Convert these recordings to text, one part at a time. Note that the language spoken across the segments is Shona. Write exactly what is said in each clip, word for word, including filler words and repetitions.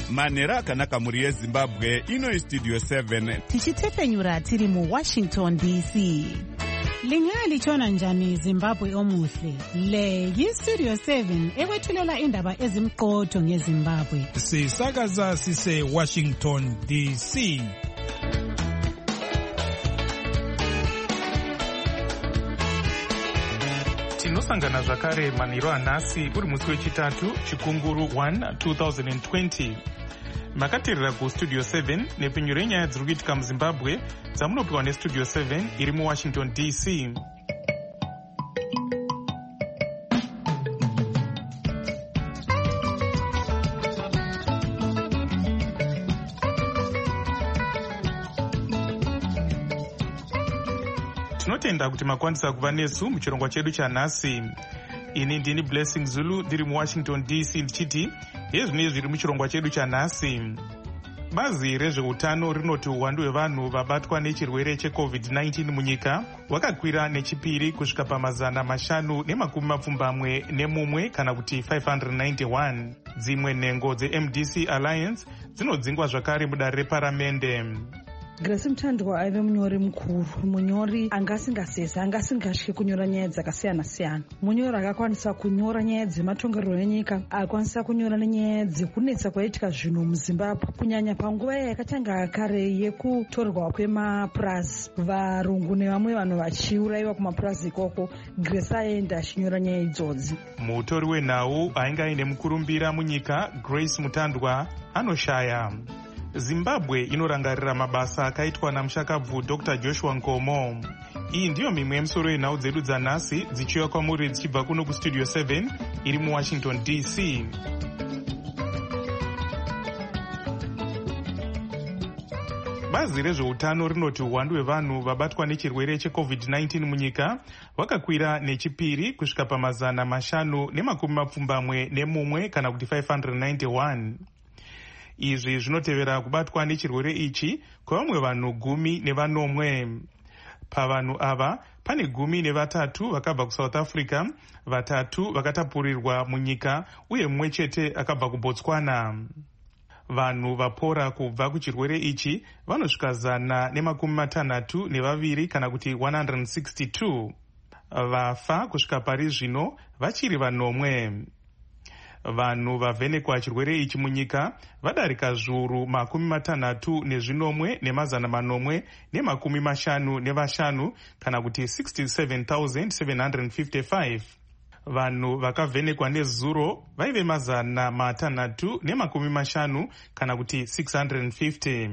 manhero akanaka mhuri yezimbabwe. Ino Studio seven tichitefenyura tiri muWashington D C. Lingalitshona njani Zimbabwe omuhle? Le yi-Studio seven ekwethulela indaba ezimqotho ngeZimbabwe. Sisakaza sise Washington D C. Tinosangana zvakare manhero anhasi uri musi wechitatu chikunguru one twenty twenty. Makateerera kuStudio seven nepfenyuro yenyaya dziri kuitika muZimbabwe dzamunopiwa neStudio seven iri muWashington D C. Tinotenda kuti makwanisa kuva nesu muchirongwa chedu chanhasi. Ini ndini Blessing Zulu ndiri muWashington D C ndichiti hezvinezvi zviri muchirongwa chedu chanhasi. Bazi rezveutano rinoti uwandu hwevanhu vabatwa nechirwere checovid nineteen munyika wakakwira nechipiri kusvika pamazana mashanu nemakumi mapfumbamwe nemumwe kana kuti five hundred ninety-one. Dzimwe nhengo dzeM D C Alliance dzinodzingwa zvakare mudare reparamende. Grace Mutandwa aive munyori mukuru, munyori angasingasesa, angasingatye kunyora nyaya dzakasiyana siyana. Munyori akakwanisa kunyora nyaya dzematongerero enyika, akakwanisa kunyora nenyaya dzekunetsa kwaitika zvinhu muZimbabwe, kunyanya panguva yakatanga kare yekutorwa kwemapurazi, varungu nevamwe vanhu vachiurayiwa kumapurazi ikoko. Grace aenda achinyora nyaya idzodzi. Mutori wenhau ainge aine mukurumbira munyika Grace Mutandwa anoshaya. Zimbabwe inorangarira mabasa akaitwa namushakabvu Doctor Joshua Nkomo. Iyi ndiyo mimwe yemisoro yenhau dzedu dzanhasi dzichiuya kwamuri dzichibva kuno kuStudio seven iri muWashington D C. Bazi rezveutano rinoti uwandu hwevanhu vabatwa nechirwere checovid nineteen munyika wakakwira nechipiri kusvika pamazana mashanu nemakumi mapfumbamwe nemumwe kana kuti five hundred ninety-one. Izvi zvinotevera kubatwa nechirwere ichi kwevamwe vanhu gumi nevanomwe. Pavanhu ava pane gumi nevatatu vakabva kuSouth Africa, vatatu vakatapurirwa munyika uye mumwe chete akabva kuBotswana. Vanhu vapora kubva kuchirwere ichi vanosvika zana nemakumi matanhatu nevaviri kana kuti one hundred sixty-two. Vafa kusvika pari zvino vachiri vanomwe. Vanhu vavhenekwa chirwere ichi munyika vadarika zviuru makumi matanhatu nezvinomwe nemazana manomwe nemakumi mashanu nevashanu kana kuti sixty-seven thousand seven hundred fifty-five. Vanhu vakavhenekwa nezuro vaive mazana matanhatu nemakumi mashanu kana kuti six hundred fifty.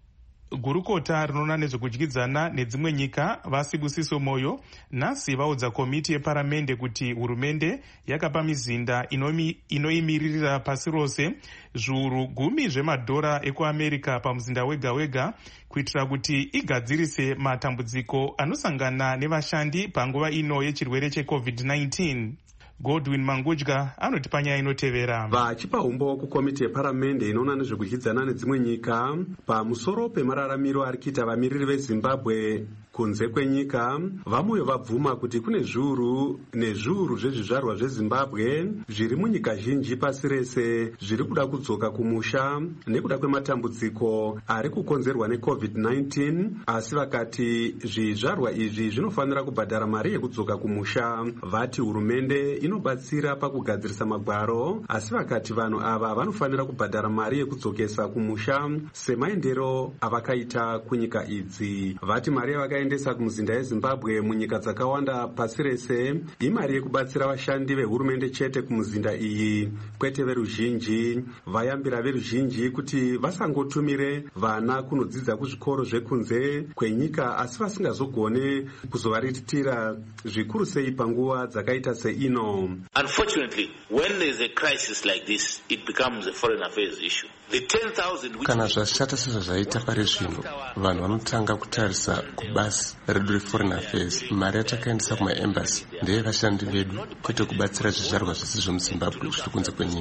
Gurukota rinoona nezvekudyidzana nedzimwe nyika vaSibusiso Moyo nhasi vaudza komiti yeparamende kuti hurumende yakapa mizinda inoimiririra pasi rose zviuru gumi zvemadhora ekuAmerica pamuzinda wega wega kuitira kuti igadzirise matambudziko anosangana nevashandi panguva ino yechirwere checovid nineteen. Godwin Mangudya anoti panyaya inotevera. Vachipa umbo kukomiti yeparamende inoona nezvekudyidzana nedzimwe nyika pamusoro pemararamiro ari kuita vamiriri veZimbabwe kunze kwenyika, vamwe vabvuma kuti kune zviuru nezviuru zvezvizvarwa zveZimbabwe zviri munyika zhinji pasi rese zviri kuda kudzoka kumusha nekuda kwematambudziko ari kukonzerwa necovid nineteen, asi vakati zvizvarwa izvi zvinofanira kubhadhara mari yekudzoka kumusha. Vati hurumende inobatsira pakugadzirisa magwaro, asi vakati vanhu ava vanofanira kubhadhara mari yekudzokesa kumusha semaendero avakaita kunyika idzi. Vati mari yavakaendesa kumuzinda yeZimbabwe munyika dzakawanda pasi rese imari yekubatsira vashandi vehurumende chete kumuzinda iyi, kwete veruzhinji. Vayambira veruzhinji kuti vasangotumire vana kunodzidza kuzvikoro zvekunze kwenyika asi vasingazogone kuzovaritira zvikuru sei panguva dzakaita seino. Unfortunately, when there is a crisis like this, it becomes a foreign affairs issue. The ten thousand kana zvashata sezvazvaita pari zvino, vanhu vanotanga kutarisa kubasi redu reforeign affairs. Mari yatakaendesa kumaembassy ndeye vashandi vedu, kwete kubatsira zvizvarwa zvese zvemuZimbabwe zviri kunze kwenyika.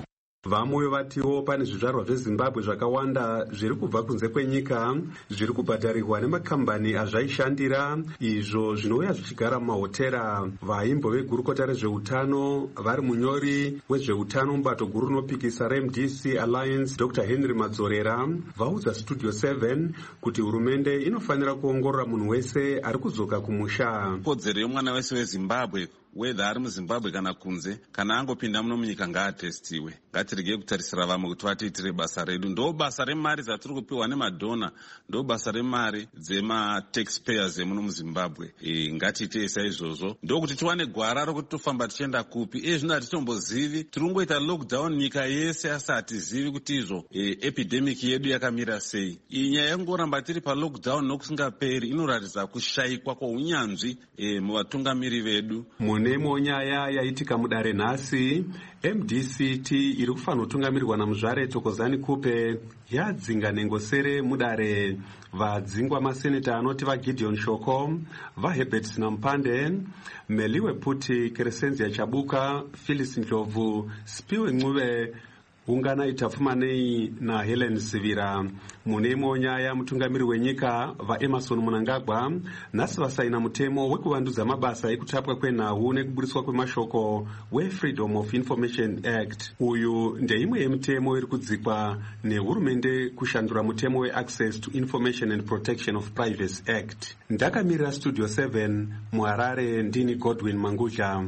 Vamwe vatiwo pane zvizvarwa zveZimbabwe zvakawanda zviri kubva kunze kwenyika zviri kubhadharirwa nemakambani azvaishandira, izvo zvinouya zvichigara mumahotera. Vaimbo vegurukota rezveutano vari munyori wezveutano mubato guru rinopikisa reM D C Alliance Doctor Henry Madzorera vaudza Studio seven kuti hurumende inofanira kuongorora munhu wese ari kudzoka kumusha. Kodzero yemwana wese weZimbabwe whether ari muZimbabwe kana kunze, kana angopinda muno munyika ngaatestiwe. Ngatirege kutarisira vamwe kuti vatiitire basa redu. Ndo basa remari dzatiri kupiwa nemadhona, ndo basa remari dzema-taxpayers emuno muZimbabwe. E, ngatiite saizvozvo. Ndo kuti tiwane gwara rokuti tofamba tichienda kupi. E, zvino hatitombozivi. Tiri kungoita lockdown nyika yese asi hatizivi kuti izvo e, epidemic yedu yakamira sei. Iyi nyaya yekungoramba tiri palockdown nokusingaperi inoratidza kushayikwa kwounyanzvi e, muvatungamiri vedu. Munemo nyaya yaitika mudare nhasi, M D C T iri kufanira kutungamirirwa naMuzvare Thokozani Kupe yadzinga nengosere mudare. Vadzingwa maseneta anoti vaGideon Shoko, vaHerbert Sinampande, Meliwe Puti, Crescenzia Chabuka, Phyllis Ndlovu, Spiwe Ncube, ungana Itafumanei na Helen Sivira. Munemo nyaya mutungamiri wenyika vaEmerson Mnangagwa nhasi vasaina mutemo wekuvandudza mabasa ekutapwa kwenhau nekuburiswa kwemashoko weFreedom of Information Act. Uyu ndeimwe yemitemo iri kudzikwa nehurumende kushandura mutemo weAccess to Information and Protection of Privacy Act. Ndakamirira Studio seven muHarare, ndini Godwin Mangudla.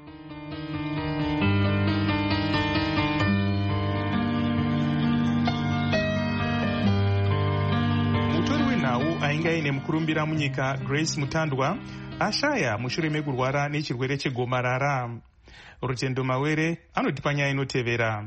Ainga ine mukurumbira munyika Grace Mutandwa ashaya mushure mekurwara nechirwere chegomarara. Rutendo Mawere anotipa nyaya inotevera.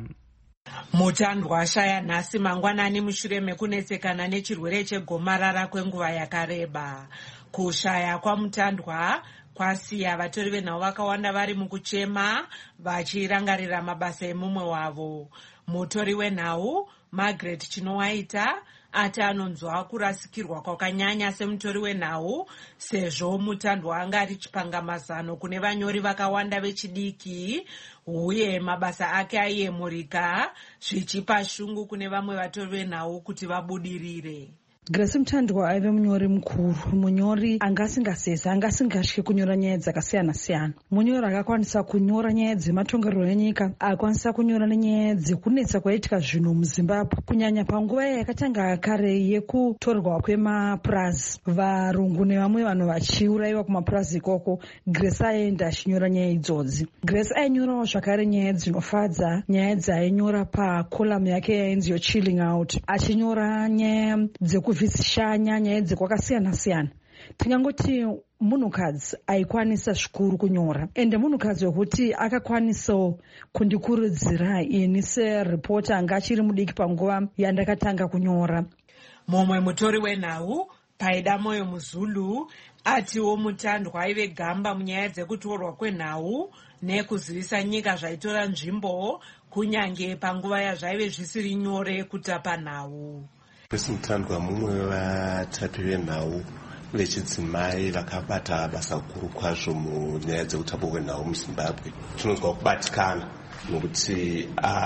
Mutandwa ashaya nhasi mangwanani mushure mekunetsekana nechirwere chegomarara kwenguva yakareba. Kushaya kwaMutandwa kwasiya vatori venhau vakawanda vari mukuchema vachirangarira mabasa emumwe wavo. Mutori wenhau Margaret Chinowaita ati anonzwa kurasikirwa kwakanyanya semutori wenhau sezvo Mutandwa anga ari chipangamazano kune vanyori vakawanda vechidiki uye mabasa ake aiyemurika zvichipa shungu kune vamwe vatori venhau kuti vabudirire. Grace Mutandwa aive munyori mukuru, munyori anga asingasesi, anga asingatyi kunyora nyaya dzakasiyana siyana. Munyori akakwanisa kunyora nyaya dzematongerero enyika, akakwanisa kunyora nenyaya dzekunetsa kwaitika zvinhu muZimbabwe, kunyanya panguva yakatanga kare yekutorwa kwemapurazi, varungu nevamwe vanhu vachiurayiwa kumapurazi ikoko. Grace aienda achinyora nyaya idzodzi. Grace ainyorawo zvakare nyaya dzinofadza, nyaya dzainyora pakolamu yake yainzi Chilling Out, achinyora nyaya dzeku vhisishanya nyaya dzekwakasiyana siyana. Tingangoti munhukadzi aikwanisa zvikuru kunyora, ende munhukadzi wekuti akakwanisawo kundikurudzira ini seripota anga achiri mudiki panguva yandakatanga kunyora. Mumwe mutori wenhau Paida Moyo Muzulu atiwo Mutandwa aive gamba munyaya dzekutorwa kwenhau nekuzivisa nyika zvaitora nzvimbo kunyange panguva yazvaive zvisiri nyore kutapa nhau. Grace Mutandwa mumwe wevatatu venhau vechidzimai vakabata basa guru kwazvo munyaya dzekutapwa kwenhau muZimbabwe. Tinonzwa kubatikana nokuti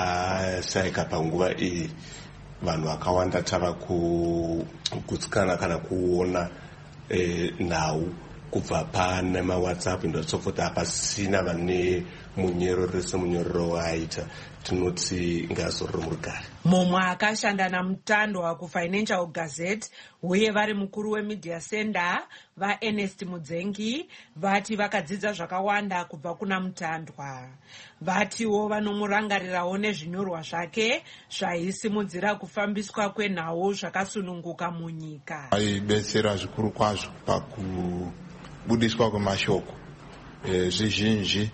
asaika panguva iyi vanhu vakawanda tava kugutsikana kana kuona nhau kubva pane maWhatsApp ndosofota apasina vane munyero rese munyororo waaita. Tinoti ngazororo murugare. Mumwe akashanda naMutandwa kuFinancial Gazette uye vari mukuru weMedia Center vaErnest Mudzengi vati vakadzidza zvakawanda kubva kuna Mutandwa. Vatiwo vanomurangarirawo nezvinyorwa zvake zvaisimudzira kufambiswa kwenhau zvakasununguka munyika. Aibetsera zvikuru kwazvo pakubudiswa kwemashoko zvizhinji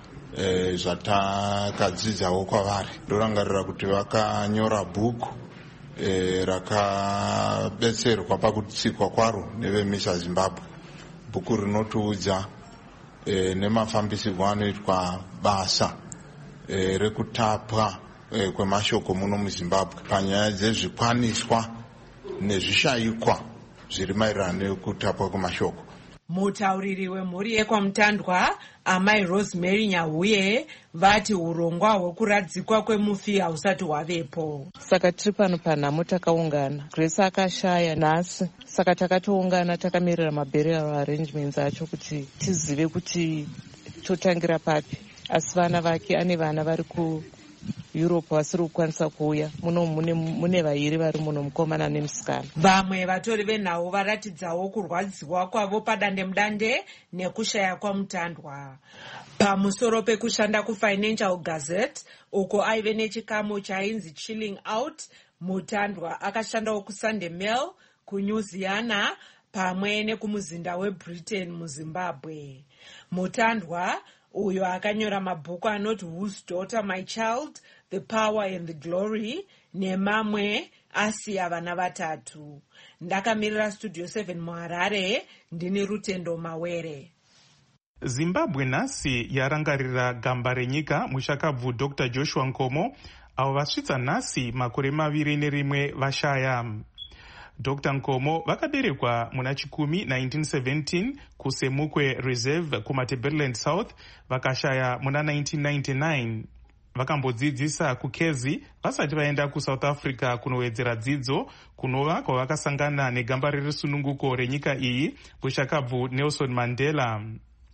E, zvatakadzidzawo kwavari. Ndorangarira kuti vakanyora bhuku e, rakabetserwa pakutsikwa kwaro neveMISA Zimbabwe. Bhuku rinotiudza e, nemafambisirwo anoitwa basa e, rekutapwa e, kwemashoko muno muZimbabwe panyaya dzezvikwaniswa nezvishayikwa zviri maererano nekutapwa kwemashoko. Mutauriri wemhuri yekwamutandwa amai Rosemary Nyahuye vati urongwa hwekuradzikwa kwemufi hausati hwavepo. Saka tiri pano panhamo takaungana. Grace akashaya nhasi, saka takatoungana takamirira maburial arrangements acho kuti tizive kuti totangira papi. Asi vana vake ane vana vari ku Europe vasiri kukwanisa kuuya. Muno mune, mune vairi vari muno, mukomana nemusikana. Vamwe vatori venhau varatidzawo kurwadziwa kwavo padandemudande nekushaya kwamutandwa. Pamusoro pekushanda kuFinancial Gazette uko aive nechikamu chainzi Chilling Out, Mutandwa akashandawo kuSunday Mail, kuNewsiana pamwe nekumuzinda weBritain muZimbabwe. Mutandwa uyo akanyora mabhuku anoti Whose Daughter My Child, The Power and the Glory nemamwe asiya vana vatatu. Ndakamirira Studio seven muHarare, ndini Rutendo Mawere. Zimbabwe nhasi yarangarira gamba renyika mushakabvu Doctor Joshua Nkomo avo vasvitsa nhasi makore maviri nerimwe vashaya. Doctor Nkomo vakaberekwa muna chikumi nineteen seventeen kuSemukwe Reserve kuMatabeleland South, vakashaya muna nineteen ninety-nine. Vakambodzidzisa kuKezi vasati vaenda kuSouth Africa kunowedzera dzidzo kunova kwavakasangana negamba rerusununguko renyika iyi kushakabvu Nelson Mandela.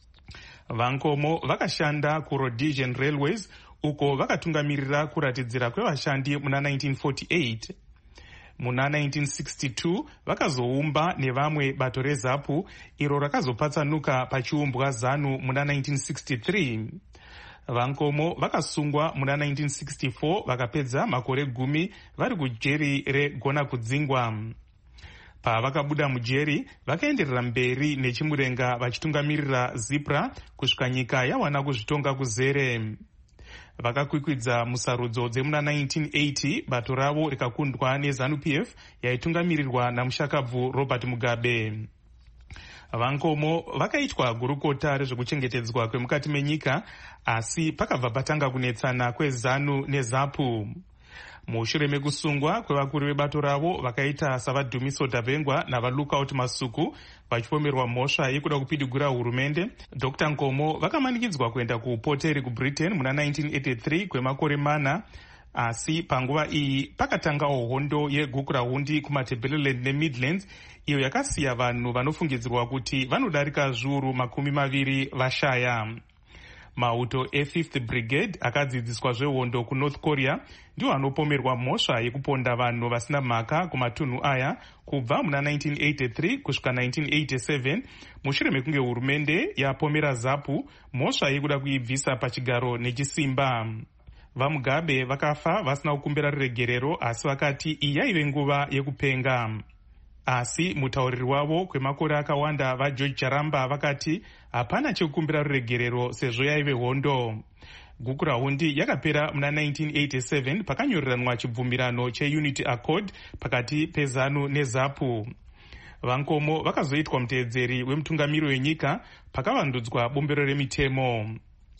Vankomo vakashanda kuRhodesian Railways uko vakatungamirira kuratidzira kwevashandi muna nineteen forty-eight. Muna nineteen sixty-two vakazoumba nevamwe bato reZAPU iro rakazopatsanuka pachiumbwa ZANU muna nineteen sixty-three. Vankomo vakasungwa muna nineteen sixty-four vakapedza makore gumi vari kujeri regona kudzingwa. Pavakabuda mujeri vakaenderera mberi nechimurenga vachitungamirira ZIPRA kusvika nyika yawana kuzvitonga kuzere. Vakakwikwidza musarudzo dzemuna nineteen eighty bato ravo rikakundwa neZANU P F yaitungamirirwa namushakabvu Robert Mugabe. Vankomo vakaitwa gurukota rezvekuchengetedzwa kwemukati menyika, asi pakabva patanga kunetsana kweZANU neZAPU. Mushure mekusungwa kwevakuru vebato ravo vakaita savadhumiso Dabengwa navaLookout Masuku vachipomerwa mhosva yekuda kupidigura hurumende, Doctor Nkomo vakamanikidzwa kuenda kuupoteri kuBritain muna nineteen eighty-three kwemakore mana, asi panguva iyi pakatangawo hondo yegukurahundi kuMatabeleland neMidlands iyo yakasiya vanhu vanofungidzirwa kuti vanodarika zviuru makumi maviri vashaya. Mauto e-fifth Brigade akadzidziswa zvehondo kuNorth Korea ndiwo anopomerwa mhosva yekuponda vanhu vasina mhaka kumatunhu aya kubva muna nineteen eighty-three kusvika nineteen eighty-seven, mushure mekunge hurumende yapomera ZAPU mhosva yekuda kuibvisa pachigaro nechisimba. VaMugabe vakafa vasina kukumbira ruregerero, asi vakati iyi yaive nguva yekupenga. Asi mutauriri wavo kwemakore akawanda vaGeorge Charamba vakati hapana chekukumbira ruregerero sezvo yaive hondo. Gukurahundi yakapera muna nineteen eighty-seven pakanyoreranwa chibvumirano cheUnity Accord pakati peZANU neZAPU. Vankomo vakazoitwa muteedzeri wemutungamiri wenyika pakavandudzwa bombero remitemo.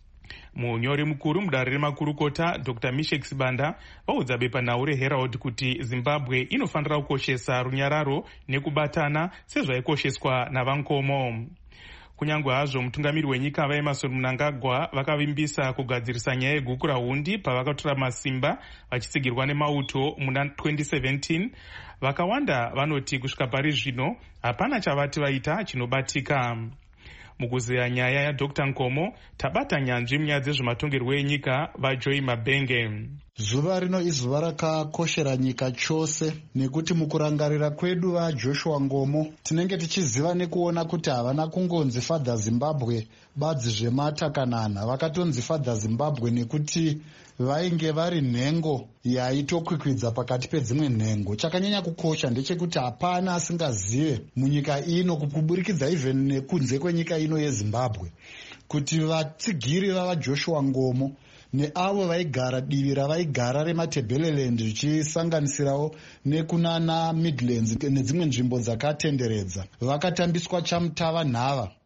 Munyori mukuru mudare remakurukota Doctor Mishek Sibanda vaudza bepanhau reHerald kuti Zimbabwe inofanira kukoshesa runyararo nekubatana sezvaikosheswa naVankomo. Kunyange hazvo mutungamiri wenyika vaEmmerson Mnangagwa vakavimbisa kugadzirisa nyaya yegukurahundi pavakatora masimba vachitsigirwa nemauto muna twenty seventeen, vakawanda vanoti kusvika pari zvino hapana chavati vaita chinobatika. Mukuzeya nyaya yaDoctor Nkomo tabata nyanzvi munyaya dzezvematongerwo enyika vaJoy Mabenge. Zuva rino izuva rakakoshera nyika chose nekuti mukurangarira kwedu vaJoshua Nkomo tinenge tichiziva nekuona kuti havana kungonzi Father Zimbabwe badzi zvematakanana, vakatonzi Father Zimbabwe nekuti vainge vari nhengo yaitokwikwidza pakati pedzimwe nhengo. Chakanyanya kukosha ndechekuti hapana asingazive munyika ino kuburikidza even nekunze kwenyika ino yeZimbabwe kuti vatsigiri vavaJoshua Nkomo neavo vaigara divi ravaigara reMatabeleland zvichisanganisirawo nekunana Midlands nedzimwe nzvimbo dzakatenderedza vakatambiswa chamutava nhava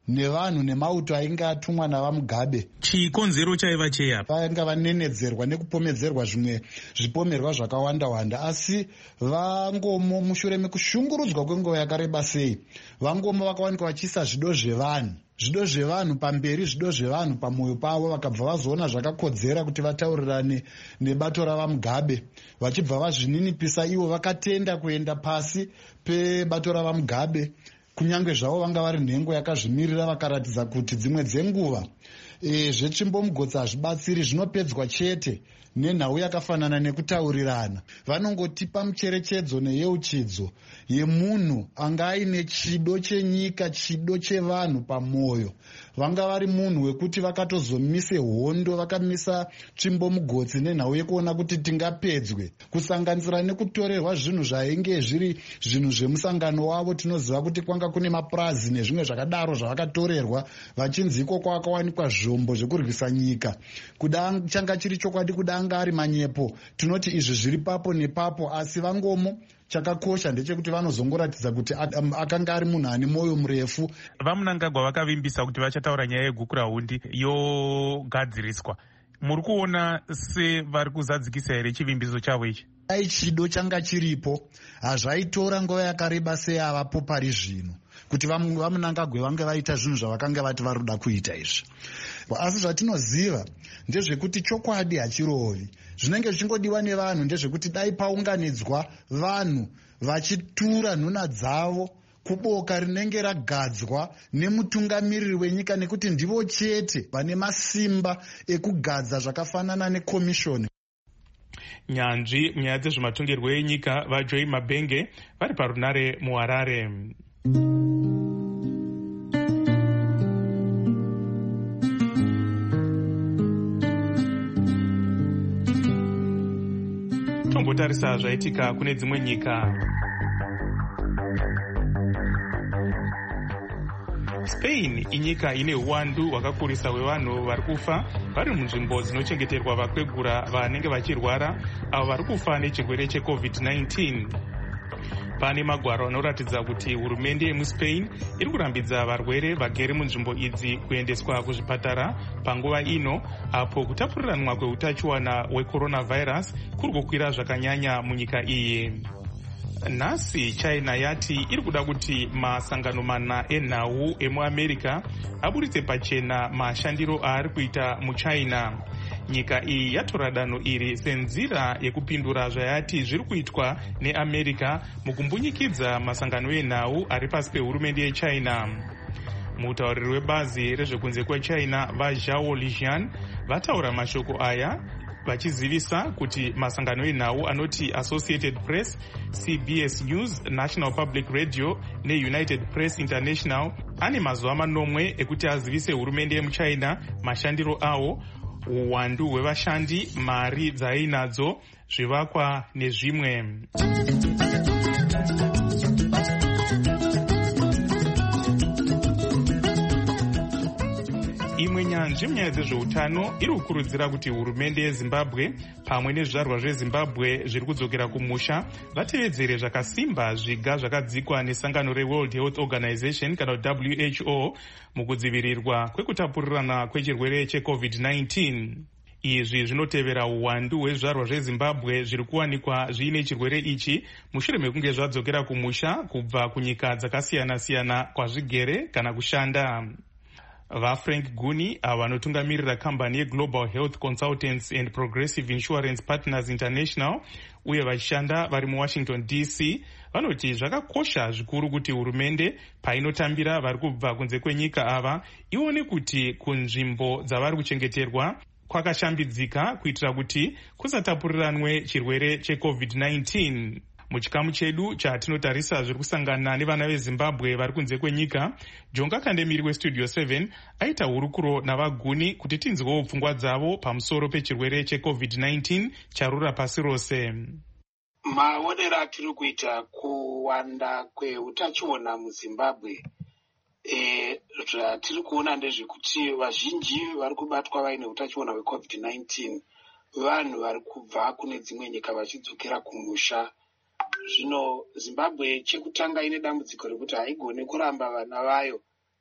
nevanhu nemauto ainge atumwa navamugabe. Chikonzero chaiva chei apa? Vainge vanenedzerwa nekupomedzerwa zvimwe zvipomerwa zvakawanda-wanda, asi vangomo mushure mekushungurudzwa kwenguva yakareba sei, vangomo vakawanikwa vachiisa zvido zvevanhu zvido zvevanhu pamberi, zvido zvevanhu pamwoyo pavo, vakabva vazoona zvakakodzera kuti vataurirane nebato ravamugabe. Vachibva vazvininipisa ivo vakatenda kuenda pasi pebato ravamugabe, kunyange zvavo vanga vari nhengo yakazvimirira, vakaratidza kuti dzimwe dzenguva e, zvetsvimbomugodzi hazvibatsiri, zvinopedzwa chete nenhau yakafanana nekutaurirana. Vanongotipa mucherechedzo neyeuchidzo yemunhu anga aine chido chenyika, chido chevanhu pamwoyo. Vanga vari munhu wekuti vakatozomise hondo, vakamisa tsvimbomugodzi nenhau yekuona kuti tingapedzwe, kusanganisira nekutorerwa zvinhu zvainge zviri zvinhu zvemusangano wavo. Tinoziva kuti kwanga kune mapurazi nezvimwe zvakadaro zvavakatorerwa, vachinzi iko kwakawanikwa zvombo zvekurwisa nyika. Kuda changa chiri chokwadi, kuda anga ari manyepo, tinoti izvi zviri papo nepapo, asi vangomo chakakosha ndechekuti vanozongoratidza kuti akanga ari munhu ane mwoyo murefu. VaMnangagwa vakavimbisa kuti vachataura nyaya yegukurahundi yogadziriswa. Muri kuona sevari kuzadzikisa here chivimbiso chavo ichi? Dai chido changa chiripo, hazvaitora nguva yakareba sei avapo pari zvino kuti vaMnangagwa vange vaita zvinhu zvavakanga vati vari kuda kuita izvi. Asi zvatinoziva ndezvekuti chokwadi hachirovi. Zvinenge zvichingodiwa nevanhu ndezvekuti dai paunganidzwa vanhu vachitura nhuna dzavo kuboka rinenge ragadzwa nemutungamiriri wenyika, nekuti ndivo chete vane masimba ekugadza zvakafanana nekomishoni. Nyanzvi nyaya dzezvematongerwo enyika vaJoy Mabenge vari parunare muHarare. Tombotarisa zvaitika kune dzimwe nyika. Spain inyika ine uwandu hwakakurisa hwevanhu vari kufa vari munzvimbo dzinochengeterwa vakwegura vanenge vachirwara avo vari kufa nechirwere checovid nineteen. Pane magwaro anoratidza kuti hurumende yemuSpain iri kurambidza varwere vagere munzvimbo idzi kuendeswa kuzvipatara panguva ino, apo kutapuriranwa kweutachiwana hwecoronavirus kuri kukwira zvakanyanya munyika iyi. Nhasi China yati iri kuda kuti masangano mana enhau emuAmerica aburitse pachena mashandiro aari kuita muChina. Nyika iyi yatora danho iri senzira yekupindura zvayati zviri kuitwa neAmerica mukumbunyikidza masangano enhau ari pasi pehurumende yeChina. Mutauriri webazi rezvekunze kweChina vaZhao Lijian vataura mashoko aya vachizivisa kuti masangano enhau anoti Associated Press, C B S News, National Public Radio neUnited Press International ane mazuva manomwe ekuti azivise hurumende yemuChina mashandiro awo, uwandu hwevashandi, mari dzainadzo, zvivakwa nezvimwe. Imwe nyanzvi munyaya dzezveutano iri kukurudzira kuti hurumende yeZimbabwe pamwe nezvizvarwa zveZimbabwe zviri kudzokera kumusha vatevedzere zvakasimba zviga zvakadzikwa nesangano reWorld Health Organization kana W H O mukudzivirirwa kwekutapurirana kwechirwere checovid nineteen. Izvi zvinotevera uwandu hwezvizvarwa zveZimbabwe zviri kuwanikwa zviine chirwere ichi mushure mekunge zvadzokera kumusha kubva kunyika dzakasiyana-siyana kwazvigere kana kushanda. VaFrank Guni avo vanotungamirira kambani yeGlobal Health Consultants and Progressive Insurance Partners International uye vachishanda vari muWashington D C vanoti zvakakosha zvikuru kuti hurumende painotambira vari kubva kunze kwenyika ava ione kuti kunzvimbo dzavari kuchengeterwa kwakashambidzika kuitira kuti kusatapuriranwe chirwere checovid nineteen. Muchikamu chedu chatinotarisa zviri kusangana nevana veZimbabwe vari kunze kwenyika, Jonga Kandemiri weStudio seven aita hurukuro navaGuni kuti tinzwewo pfungwa dzavo pamusoro pechirwere checovid nineteen charura pasi rose. Maonero atiri kuita kuwanda kweutachiona muZimbabwe, e, zvatiri kuona ndezvekuti vazhinji vari kubatwa vaine utachiona hwecovid nineteen vanhu vari kubva kune dzimwe nyika vachidzokera kumusha. Zvino Zimbabwe chekutanga ine dambudziko rekuti haigone kuramba vana vayo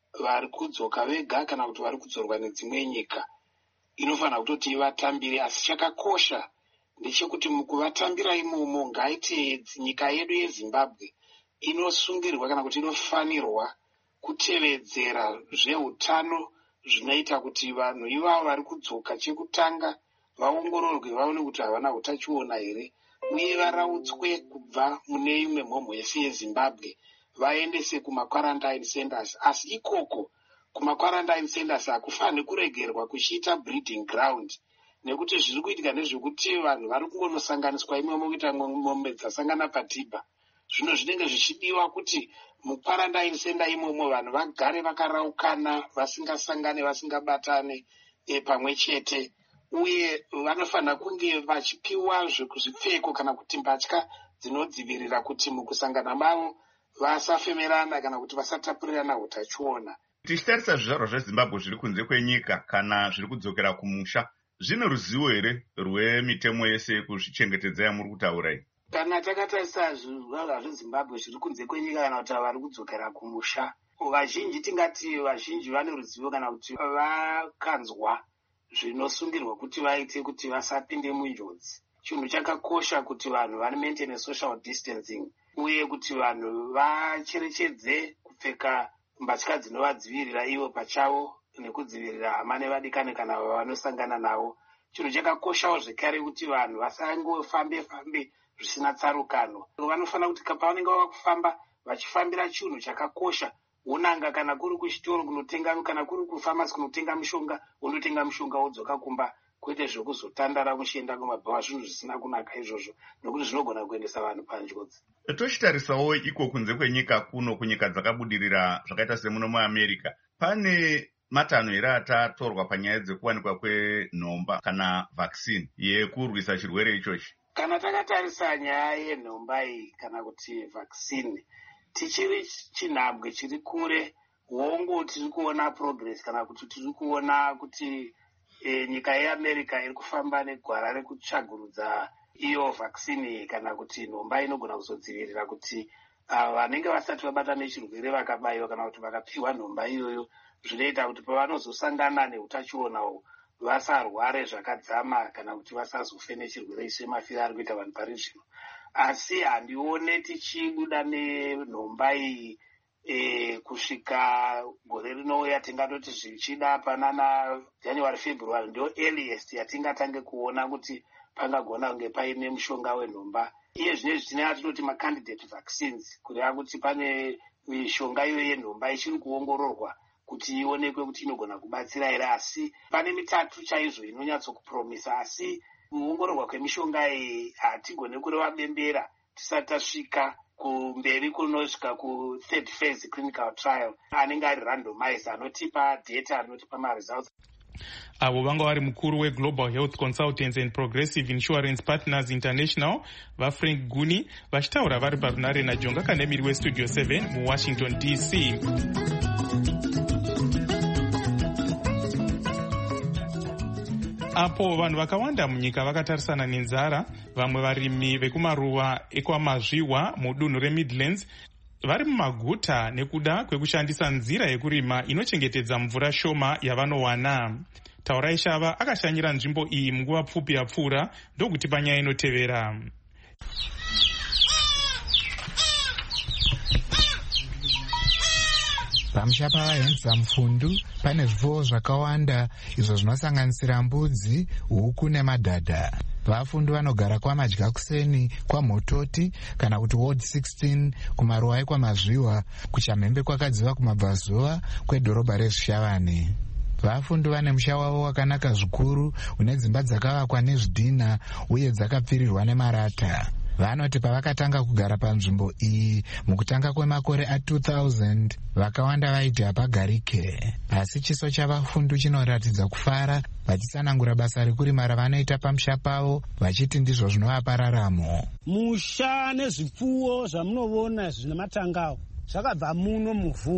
vari kudzoka vega kana kuti vari kudzorwa nedzimwe nyika inofanira kutoti ivatambire. Asi chakakosha ndechekuti mukuvatambira imomo ngaiti nyika yedu yeZimbabwe inosungirwa kana kuti inofanirwa kutevedzera zveutano zvinoita kuti vanhu ivavo vari kudzoka chekutanga vaongororwe vaone kuti havana utachiona here, uye varautswe kubva mune imwe mhomho yese yeZimbabwe vaendese kumakwarantine centers. Asi ikoko kumakwarantine centers hakufaniri kuregerwa kuchiita breeding ground, nekuti zviri kuitika nezvekuti vanhu vari kungonosanganiswa imomo kuita mombe dzasangana padhibha. Zvino zvinenge zvichidiwa kuti mukwarantine center imomo vanhu vagare vakaraukana, vasingasangane, vasingabatane e, pamwe chete, uye vanofanira kunge vachipiwa zvekuzvipfeko kana kuti mbatya dzinodzivirira kuti mukusangana mavo vasafemerana kana kuti vasatapurirana utachiona. Tichitarisa zvizvarwa zveZimbabwe zviri kunze kwenyika kana zviri kudzokera kumusha, zvine ruzivo here rwemitemo yese yekuzvichengetedza yamuri kutaura iyi? Kana takatarisa zvizvarwa zveZimbabwe zviri kunze kwenyika kana kuti vari kudzokera kumusha, vazhinji tingati vazhinji vane ruzivo kana kuti vakanzwa zvinosungirwa kuti vaite kuti vasapinde munjodzi. Chinhu chakakosha kuti vanhu vane maintain social distancing, uye kuti vanhu vacherechedze kupfeka mbatya dzinovadzivirira ivo pachavo nekudzivirira hama nevadikani kana vanosangana navo. Chinhu chakakoshawo zvekare kuti vanhu vasangofambe fambe zvisina tsarukano. Vanofanira kuti pavanenge vava kufamba vachifambira chinhu chakakosha, unanga kana kuri kuchitoro kunotenga, kana kuri kufamasi kunotenga mishonga, unotenga mishonga wodzoka kumba, kwete zvekuzotandara muchienda kumabhawa. Zvinhu zvisina kunaka izvozvo, nokuti zvinogona kuendesa vanhu panjodzi. Tochitarisawo iko kunze kwenyika kuno, kunyika dzakabudirira zvakaita semuno muAmerica, pane matanho here atatorwa panyaya dzekuwanikwa kwenhomba kana vaccine yekurwisa chirwere ichochi? Kana takatarisa nyaya yenhomba iyi kana kuti vaccine, tichiri chinhambwe chiri kure, wongo tiri kuona progress kana kuti tiri kuona kuti e, nyika yeAmerica iri kufamba negwara rekutsvagurudza iyo vaccine kana kuti nhomba inogona kuzodzivirira kuti uh, vanenge vasati vabata nechirwere vakabayiwa kana kuti vakapiwa nhomba iyoyo, zvinoita kuti pavanozosangana neutachiona vasarware zvakadzama kana kuti vasazofe nechirwere ichi semafiro ari kuita vanhu pari zvino. Asi handione tichibuda nenhomba iyi e, kusvika gore rinouya tingatoti zvichida panana January February ndio earliest yatingatange kuona kuti pangagona kunge paine mushonga wenhomba. Iye zvinezvi tinenge tinoti macandidate vaccines, kureva kuti pane mishonga iyo yenhomba ichiri kuongororwa kuti ionekwe kuti inogona kubatsira here. Asi pane mitatu chaizvo inonyatsokupromisa, asi kuongororwa kwemishonga iyi hatigone kureva bembera tisati tasvika kumberi kunosvika ku third phase clinical trial anenge ari randomized, anotipa data, anotipa maresults. Avo vanga vari mukuru weGlobal Health Consultants and Progressive Insurance Partners International vaFrank Guni vachitaura vari parunare naJonga Kanemiri weStudio seven muWashington D C. Apo vanhu vakawanda munyika vakatarisana nenzara, vamwe varimi vekumaruva ekwamazviwa mudunhu reMidlands vari mumaguta nekuda kwekushandisa nzira yekurima inochengetedza mvura shoma yavanowana. Taurai Shava akashanyira nzvimbo iyi munguva pfupi yapfuura, ndokuti panyaya inotevera. Pamusha pavahenza mfundu pane zvifuwo zvakawanda izvo zvinosanganisira mbudzi, huku nemadhadha. Vafundi vanogara kwamadya kuseni kwaMhototi kana kuti Ward sixteen kumaruwa ekwamazviwa, kuchamhembe kwakadziva kumabvazuva kwedhorobha reZvishavane. Vafundi vane musha wavo wakanaka zvikuru une dzimba dzakavakwa nezvidhina uye dzakapfirirwa nemarata. Vanoti pavakatanga kugara panzvimbo iyi mukutanga kwemakore a two thousand vakawanda vaiti hapagarike, asi chiso chavafundi chinoratidza kufara vachitsanangura basa rekurima ravanoita pamusha pavo vachiti ndizvo zvinovapa raramo. Musha nezvipfuwo zvamunoona zvine matangawo zvakabva muno muvhumu.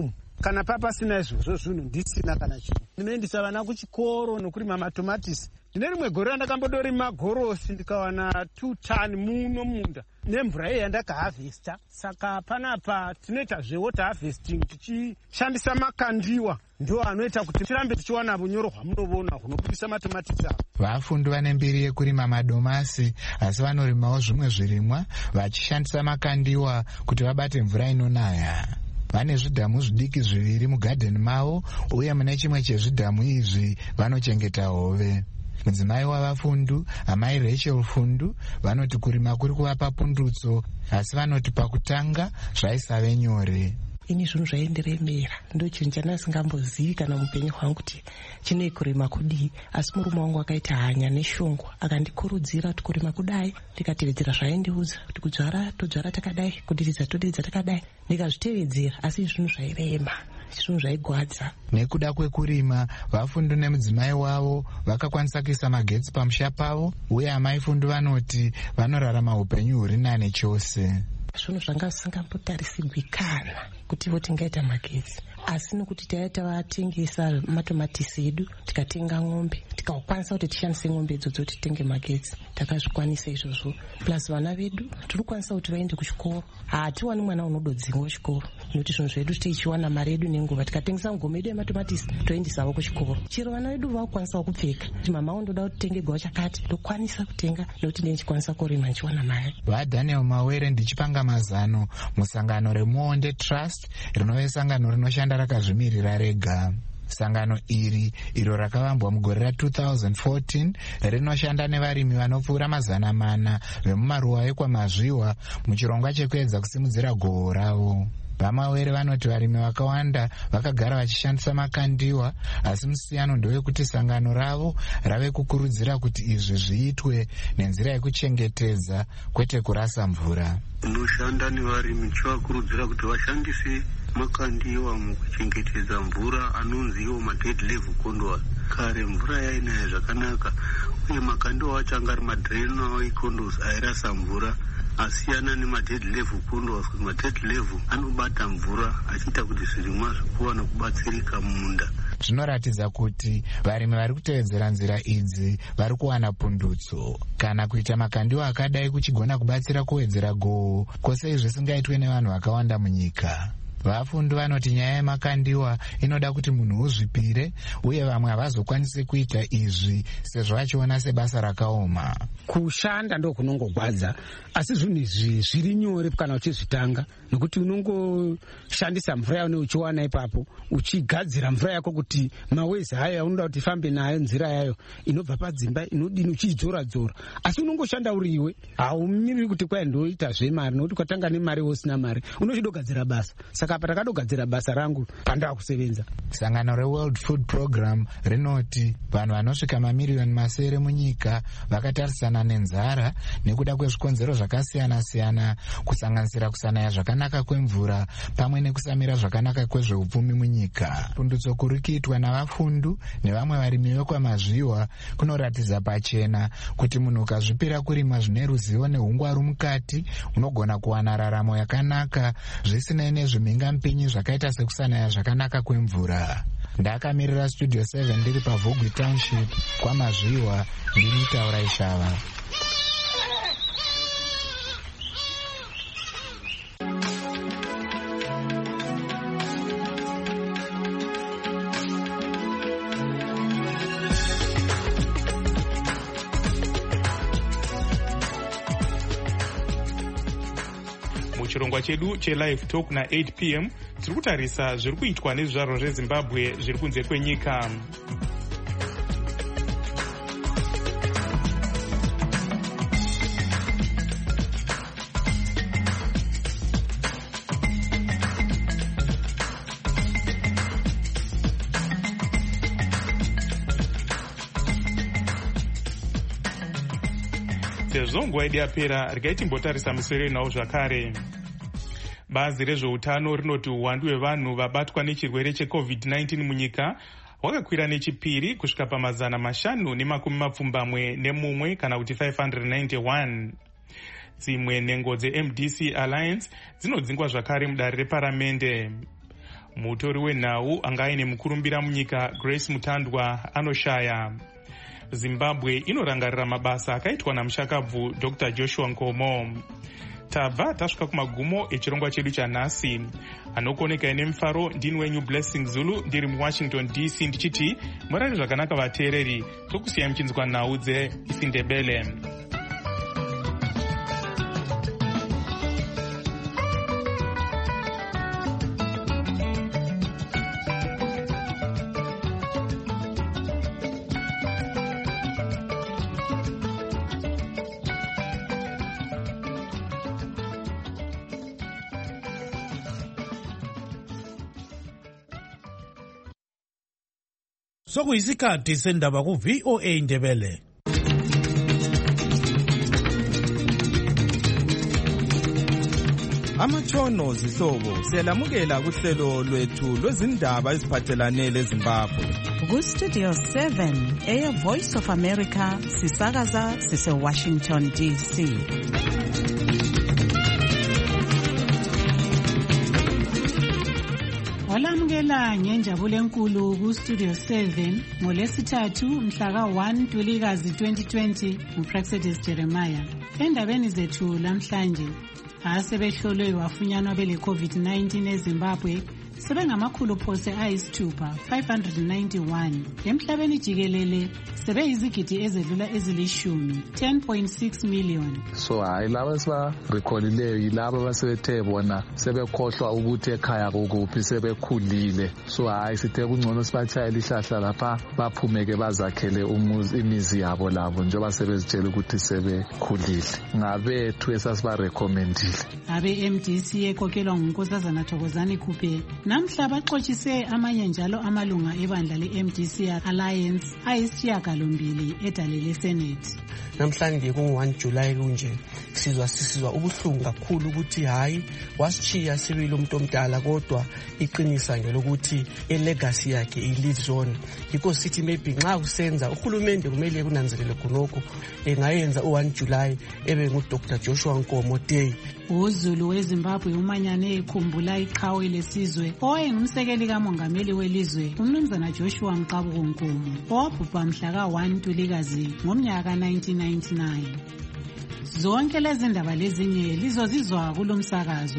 kana papasina izvozvo zvinhu ndisina kana chinhu. Ndinoendesa vana kuchikoro nokurima matomatisi. Ndine rimwe gore randakambodorima gorosi ndikawana two ton muno munda nemvura iyi yandakahavhesta. Saka panapa tinoita zvewater harvesting tichishandisa makandiwa, ndo anoita kuti tirambe tichiwana unyoro hwamunoona hunobudisa matomatisi avo. Vafundi vane mbiri yekurima madomasi asi vanorimawo zvimwe zvirimwa vachishandisa makandiwa kuti vabate mvura inonaya. Vane zvidhamu zvidiki zviviri mugadheni mavo uye mune chimwe chezvidhamu izvi vanochengeta hove. Mudzimai wavafundu, amai Rachel Fundu, vanoti kurima kuri kuvapa pundutso asi vanoti pakutanga zvaisave nyore. Ini zvinhu zvaindiremera ndo chinhu chandasingambozivi kana mupenyu hwangu kuti chine kurima kudii, asi murume wangu akaita hanya neshungu akandikurudzira kuti kurima kudai, ndikatevedzera zvaindiudza kuti kudzvara todzvara takadai, kudiriza todiriza takadai, ndikazvitevedzera asi zvinhu zvairema, zvinhu zvaigwadza. Nekuda kwekurima, vafundu nemudzimai wavo vakakwanisa kuisa magetsi pamusha pavo uye amai Fundu vanoti vanorarama upenyu huri nane chose. Zvinhu zvanga zvisingambotarisirwi kana kuti votingaita magetsi, asi nokuti taita vatengesa matomatisi edu tikatenga ng'ombe tikakwanisa kuti tishandise ng'ombe idzodzo titenge magetsi, takazvikwanisa izvozvo. Plus vana vedu tirikwanisa kuti vaende kuchikoro, hatiwani mwana unododzingwa chikoro nokuti zvinhu zvedu tichiwana mari yedu nenguva, tikatengesa ngome yedu yematomatisi toendesavo kuchikoro. Chero vana vedu vakukwanisawo kupfeka kuti mama undoda kuti tenge gwa chakati, ndokwanisa kutenga nokuti ndichikwanisa kurima ndichiwana mari. VaDaniel Mawere ndichipanga mazano musangano reMuonde Trust rinove sangano rinoshanda rakazvimirira rega. Sangano iri iro rakavambwa mugore ra two thousand fourteen rinoshanda nevarimi vanopfuura mazana mana vemumaruwa ekwamazviwa muchirongwa chekuedza kusimudzira goho ravo. Vamawere vanoti varimi vakawanda vakagara vachishandisa makandiwa asi musiyano ndowekuti sangano ravo rave kukurudzira kuti izvi zviitwe nenzira yekuchengetedza kwete kurasa mvura. Unoshanda nevarimi chivakurudzira kuti vashandise makandiwa mukuchengetedza mvura anonzi iwo madead level condols. Kare mvura yainaya zvakanaka uye makandiwa acho anga ari madrainaway condols airasa mvura, asiyana nemadead level condols kuti madead level anobata mvura achiita kuti zvirimwa zvikuwana kubatsirika mumunda. Zvinoratidza kuti varimi vari kutevedzera nzira idzi vari kuwana pundutso. Kana kuita makandiwa akadai kuchigona kubatsira kuwedzera goho kwose izvi zvisingaitwe nevanhu vakawanda munyika. Vafundi vanoti nyaya yemakandiwa inoda kuti munhu uzvipire uye vamwe havazokwanisi kuita izvi sezvo vachiona sebasa rakaoma. Kushanda ndo kunongogwadza asi zvinhu izvi zviri nyore kana uchizvitanga nokuti unongoshandisa mvura yaune uchiwana ipapo uchigadzira mvura yako kuti mawezi hayo yaunoda kuti ifambe nayo nzira yayo inobva padzimba inodini uchidzora dzora, asi unongoshanda uri iwe, haumiriri kuti kwai ndoita zvemari nokuti kwatanga nemari usina mari, unochidogadzira basa. Saka apa takadogadzira basa rangu pandava kusevenza. Sangano reWorld Food Program rinoti vanhu vanosvika mamiriyoni masere munyika vakatarisana nenzara nekuda kwezvikonzero zvakasiyana siyana kusanganisira kusanaya zvakanaka kwemvura pamwe nekusamira zvakanaka kwezveupfumi munyika. Pundutso kuri kuitwa navafundu nevamwe varimi vekwamazviwa kunoratidza pachena kuti munhu ukazvipira kurima zvine ruzivo neungwaru mukati unogona kuwana raramo yakanaka zvisinei nezvimhinga mpinyi zvakaita sekusanaya zvakanaka kwemvura. Ndakamirira Studio seven ndiri paVhogwi Township kwamazviwa, ndini Taura Ishava. Chirongwa chedu chelive talk na eight p m tiri kutarisa zviri kuitwa nezvizvarwa zveZimbabwe zviri kunze kwenyika. Sezvo nguva yedu yapera, regai timbotarisa misoro inawo zvakare. Bazi rezveutano rinoti uwandu hwevanhu vabatwa nechirwere checovid nineteen munyika hwakakwira nechipiri kusvika pamazana mashanu nemakumi mapfumbamwe nemumwe kana kuti five hundred ninety-one. Dzimwe nhengo dzeM D C Alliance dzinodzingwa zvakare mudare reparamende. mutori wenhau anga aine mukurumbira munyika Grace Mutandwa anoshaya. Zimbabwe inorangarira mabasa akaitwa namushakabvu Doctor Joshua Nkomo. Tabva tasvika kumagumo echirongwa chedu chanhasi. Anokoneka nemufaro ndini wenyu Blessing Zulu ndiri muWashington D C ndichiti murari zvakanaka vateereri, tokusiya muchinzwa nhau dzeIsindebele. Sokuyisikhathi sendaba ku V O A Ndebele. Amatshono zihlobo siyalamukela kuhlelo lwethu lwezindaba eziphathelane leZimbabwe. Ku Studio seven eya Voice of America sisakaza sise Washington D C. Walamukela ngenjabulo enkulu ku Studio seven ngolesithathu mhla ka one Ntulikazi twenty twenty nguPraxedis Jeremiah. Endabeni zethu lamhlanje asebehlolwe wafunyanwa bele COVID nineteen eZimbabwe sebengamakhulu phose ayisithupha five hundred ninety-one emhlabeni jikelele sebeyizigidi ezedlula ezilishumi ten point six million. So hayi laba siba rekholileyo yilaba basebethe bona sebekhohlwa ukuthi ekhaya kokuphi sebekhulile. So hayi sithe kungcono sibatshayela ihlahla lapha baphumeke bazakhele umuzi imizi yabo labo njengoba sebezitshela ukuthi sebekhulile. Ngabethu esasiba recommendile. Abe M D C ekokelwa nguNkosazana Thokozani Khuphe namhla baxoxise amanye njalo amalunga ebandla le-M D C Alliance ayisishiyagalombili edalele Senate. Namhlanje ku one July kunje sizwa sisizwa ubuhlungu kakhulu ukuthi hayi wasichiya sibili umuntu omdala kodwa iqinisa nje lokuthi elegacy yakhe i-lead zone. Yikho sithi maybe nxa usenza uhulumende kumele kunanzelele khonokho engayenza u one July ebe ngu Doctor Joshua Nkomo Day. uZulu weZimbabwe umanyane ekhumbula iqhawe lesizwe owayengumsekeli kamongameli welizwe uMnumzana Joshua Mqabuko Nkomo owabhubha mhla ka one Ntulikazi ngomnyaka nineteen ninety-nine. Zonke lezi ndaba lezinye lizozizwa kulomsakazo.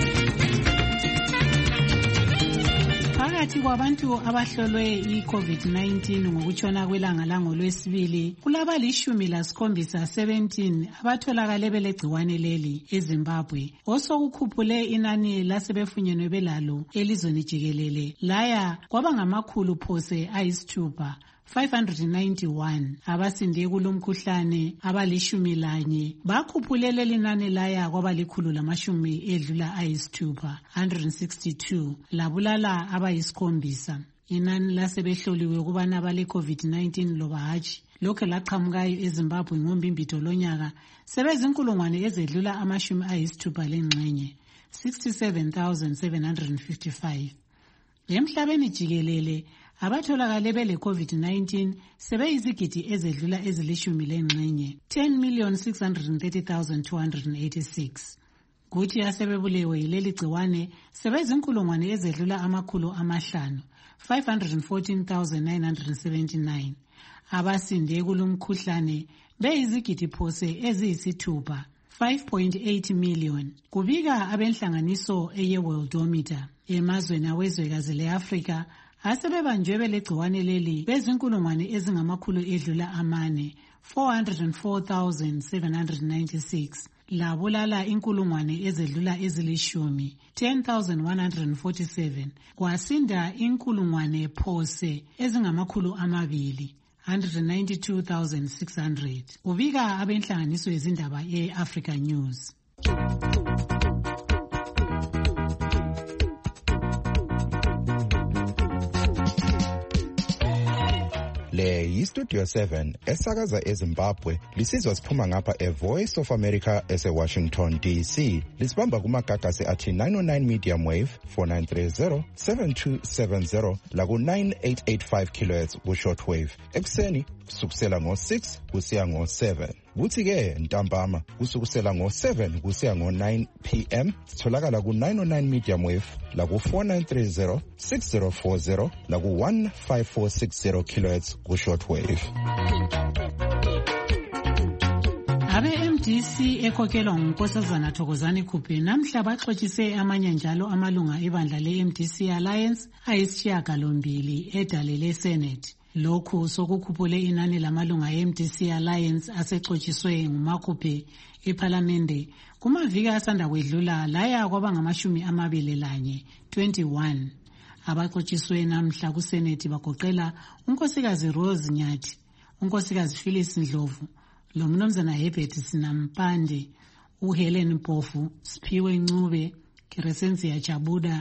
Phakathi kwabantu abahlolwe i-COVID nineteen ngokutshona kwelanga langolwesibili kulabalishumi lasikhombisa seventeen abatholakale belegciwane leli eZimbabwe osokukhuphule inani lasebefunyenwe belalo elizweni jikelele laya kwaba ngamakhulu phose ayisithupha five hundred ninety-one abasinde kulomkhuhlane abalishumi lanye bakhuphulele linani laya kwabalikhulu lamashumi edlula ayisithupha one hundred sixty-two labulala abayisikhombisa. Inani lasebehloliwe kubana bale COVID nineteen loba hatshi lokho laqhamukayo eZimbabwe ngombimbito lonyaka sebezinkulungwane ezedlula amashumi ayisithupha lengxenye sixty-seven thousand seven hundred fifty-five. Emhlabeni jikelele abatholakale bele COVID nineteen sebeyizigidi ezedlula ezilishumi lengxenye ten million six hundred thirty thousand two hundred eighty-six. Kuthi asebebulewe yileli gciwane sebezinkulungwane ezedlula amakhulu amahlanu five hundred fourteen thousand nine hundred seventy-nine. Abasinde kulomkhuhlane beyizigidi phose eziyisithupha five point eight million. Kubika abenhlanganiso eye Worldometer emazweni awezwekazi leAfrika asebebanjwe belegciwane leli bezinkulungwane ezingamakhulu edlula amane four hundred four thousand seven hundred ninety-six labulala inkulungwane ezedlula ezilishumi ten thousand one hundred forty-seven kwasinda inkulungwane phose ezingamakhulu amabili one hundred ninety-two thousand six hundred. Ubika abenhlanganiso yezindaba eAfrica News. Le yiStudio seven esakaza eZimbabwe lisizwa siphuma ngapha eVoice of America eseWashington D C. Lisibamba kumagagasi athi nine oh nine medium wave four nine three zero seven two seven zero laku nine eight eight five kilohertz ku short wave. Ekseni sukusela ngo six kusiya ngo seven. kuthi-ke ntambama kusukusela ngo-seven kusiya ngo-nine p m sitholakala ku-nine oh nine medium wave laku-four nine three zero six zero four zero naku-one five four six zero kilohertz ku-short wave. abe-M D C ekhokelwa ngunkosazana Thokozani Khuphe namhla baxotshiswe amanye njalo amalunga ebandla le-M D C Alliance ayisishiyagalombili edale le-Senate. Lokhu sokukhuphule inani lamalunga e-M D C Alliance asexotshiswe ngumakhuphe ephalamende kumaviki asanda kwedlula laya kwabangamashumi amabili lanye twenty-one. Abaxotshiswe namhla kuSenate bagoqela unkosikazi Rose Nyathi, unkosikazi Phyllis Ndlovu, lo mnumzana Herbert Sinampande, uHelen Mpofu, Siphiwe Ncube, Crescencia Chabuda,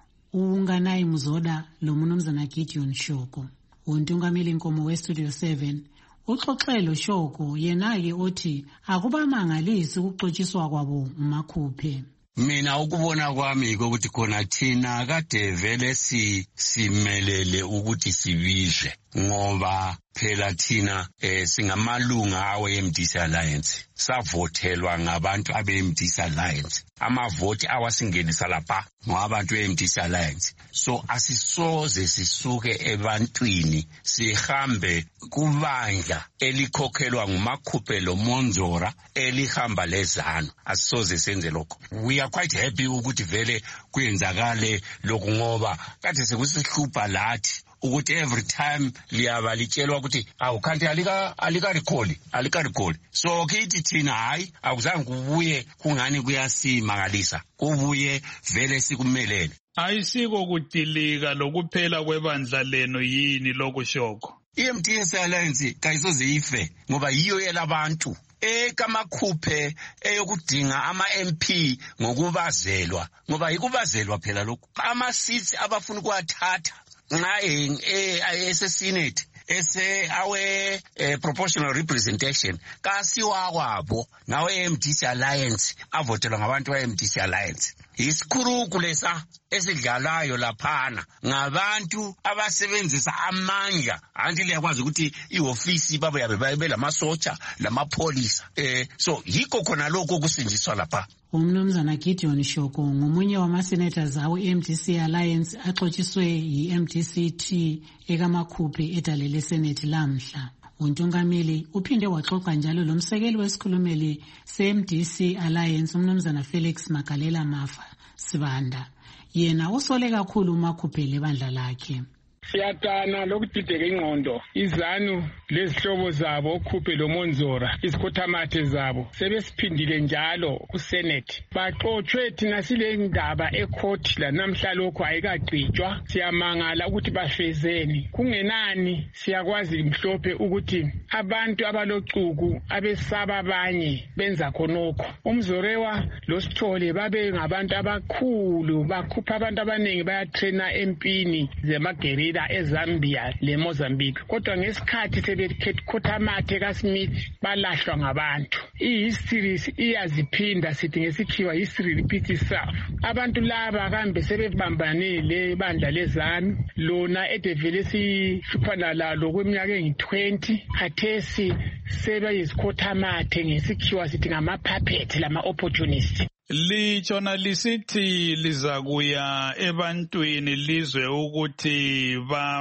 uNganayi Mzoda, lo mnumzana Gideon Shoko. Untungameli Nkomo we-Studio seven uxoxelo Shoko yena-ke othi akubamangalisi ukuxotshiswa kwabo umakhuphe. Mina ukubona kwami ukuthi khona thina kade vele si simelele ukuthi sibizwe ngoba phela thina eh, singamalunga awe-M D C Alliance savothelwa ngabantu abe-M D C Alliance, amavoti awasingenisa lapha ngabantu be-M D C Alliance. So asisoze sisuke ebantwini sihambe kubandla elikhokhelwa ngumakhuphe lo Monzora elihamba lezano, asisoze senze lokho. We are quite happy ukuthi vele kuyenzakale lokhu ngoba kade sekusihlupha lathi ukuthi every time liyaba litshelwa ukuthi awu kanti alika alika recall alika recall. So kithi thina hayi akuzange kubuye kungani kuyasimangalisa, kubuye vele sikumelele. Ayisiko kudilika lokuphela kwebandla leno yini lokushoko. I-M D C Alliance kayisoze ife ngoba yiyo yelabantu ekamakhuphe eyokudinga ama-M P ngokubazelwa, ngoba yikubazelwa phela lokhu ama-seats abafuna ukuwathatha nxa ese-Senate ese awe eh, proportional representation kasiwa kwabo ngawe-M D C Alliance avotelwa ngabantu be-M D C Alliance. Isikhuruku lesa esidlalayo laphana ngabantu abasebenzisa amandla, anti liyakwazi ukuthi iofisi babo yabe babe lamasotsha lamapholisa eh so yikho khona lokho kusinjiswa lapha. Umnumzana Gideon Shoko ngomunye wama-senators awe-M D C Alliance axotshiswe yi-M D C T ekamakhuphe edale le-Senate lamhla. Untungameli uphinde waxoxa njalo lomsekeli wesikhulumeli se-M D C Alliance umnumzana Felix Magalela Mafa Sibanda, yena usole kakhulu umakhuphe lebandla lakhe. Siyatana lokudideka ingqondo izanu lezihlobo zabo okhuphe lo Monzora isikhothamathe zabo sebesiphindile njalo kuSenate baxoxwe thina sile ndaba ecourt la namhla lokho ayikagcitshwa. Siyamangala ukuthi bafezeni kungenani, siyakwazi mhlophe ukuthi abantu abalocuku abesaba abanye benza khonokho. Umzorewa loSithole babe ngabantu abakhulu bakhupha abantu abaningi bayatraina empini zemagerida eZambia le Mozambique, kodwa ngesikhathi sebekhethamathe kaSmith balahlwa ngabantu. I-history iyaziphinda, sithi ngesikhiwa history repeats itself. Abantu laba kambe sebebambanile bandla lezanu lona edevele sihluphana lalo kweminyaka engu-twenty, khathesi sebeyisikothamathe ngesikhiwa sithi ngama-puppet lama-opportunist. Litshona lisithi lizakuya ebantwini lizwe ukuthi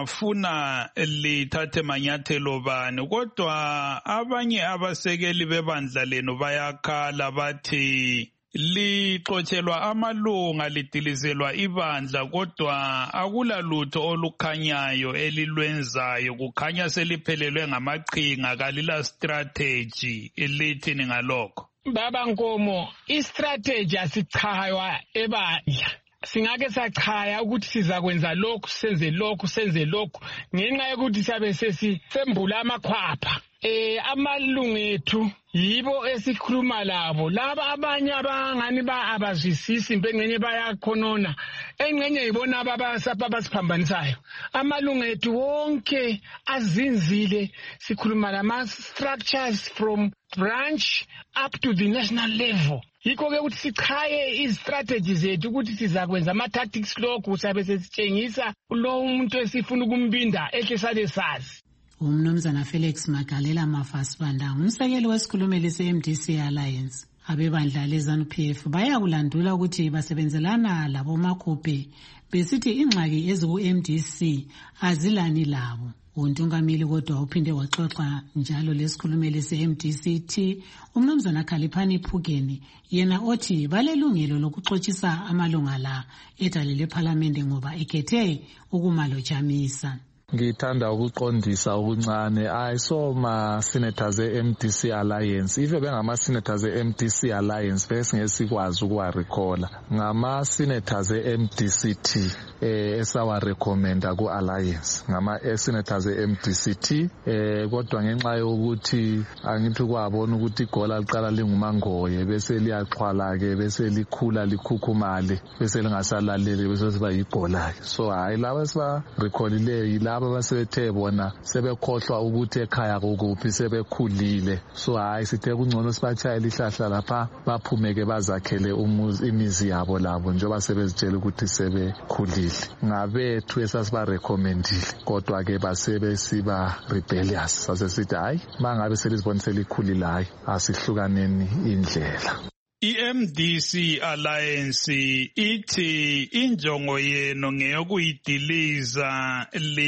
bafuna lithathe manyathelo bani, kodwa abanye abasekeli bebandla lenu bayakhala bathi lixotshelwa amalunga lidilizelwa ibandla kodwa akulalutho olukhanyayo elilwenzayo, kukhanya seliphelelwe ngamaqhinga kalila strategy. Lithini ngalokho? Baba Nkomo, i-strategy asichaywa ebandla. Singake sachaya ukuthi sizakwenza lokhu senze lokhu senze lokhu ngenxa yokuthi sabe sesisembula amakhwapha. Eh amalungethu yibo esikhuluma labo, laba abanye abangani ba abazwisisi impengcenye bayakhonona, engcenye yibona abasapha basiphambanisayo. Amalungethu wonke azinzile, sikhuluma lama structures from branch up to the national level. Yikho ke ukuthi sichaye istrategies zethu ukuthi sizakwenza ama tactics lokhu sabe sesitshengisa lo umuntu esifuna ukumbinda ehle sale sazi. Umnumzana Felix Magalela Mafasibanda ngumsekeli wesikhulumeli se-M D C Alliance. Abebandla le-ZANU P F bayakulandula ukuthi basebenzelana labomakhuphe besithi ingxaki eziku-M D C azilani labo. Untungameli kodwa uphinde waxoxa njalo lesikhulumeli se-M D C T umnumzana Khaliphani Phukeni yena othi balelungelo lokuxoxisa amalunga la edalele ephalamende ngoba ekhethe ukumalojamisa. Ngithanda ukuqondisa okuncane ayisoma senators e-M D C Alliance ife bengama senators e-M D C Alliance besingesikwazi ukuwa recalla ngama senators e-M D C T eh esawa recommenda ku Alliance ngama senators e-M D C T eh kodwa ngenxa yokuthi angithi kwabona ukuthi igola liqala lingumangoye bese liyaxhwala ke bese likhula likhukhumale bese lingasalaleli bese siba yigola so hayi laba siba recallile yilaba basebethe bona sebekhohlwa ukuthi ekhaya kokuphi sebekhulile so hayi sithe kungcono sibatshayela ihlahla lapha baphumeke bazakhele umuzi imizi yabo labo njengoba sebezitshela ukuthi sebekhulile ngabethu esasiba recommendile kodwa ke basebe siba rebellious sasesithi hayi mangabe selizibonise likhulile hayi asihlukaneni indlela. I-M D C Alliance ithi injongo yeno ngeyokuyidiliza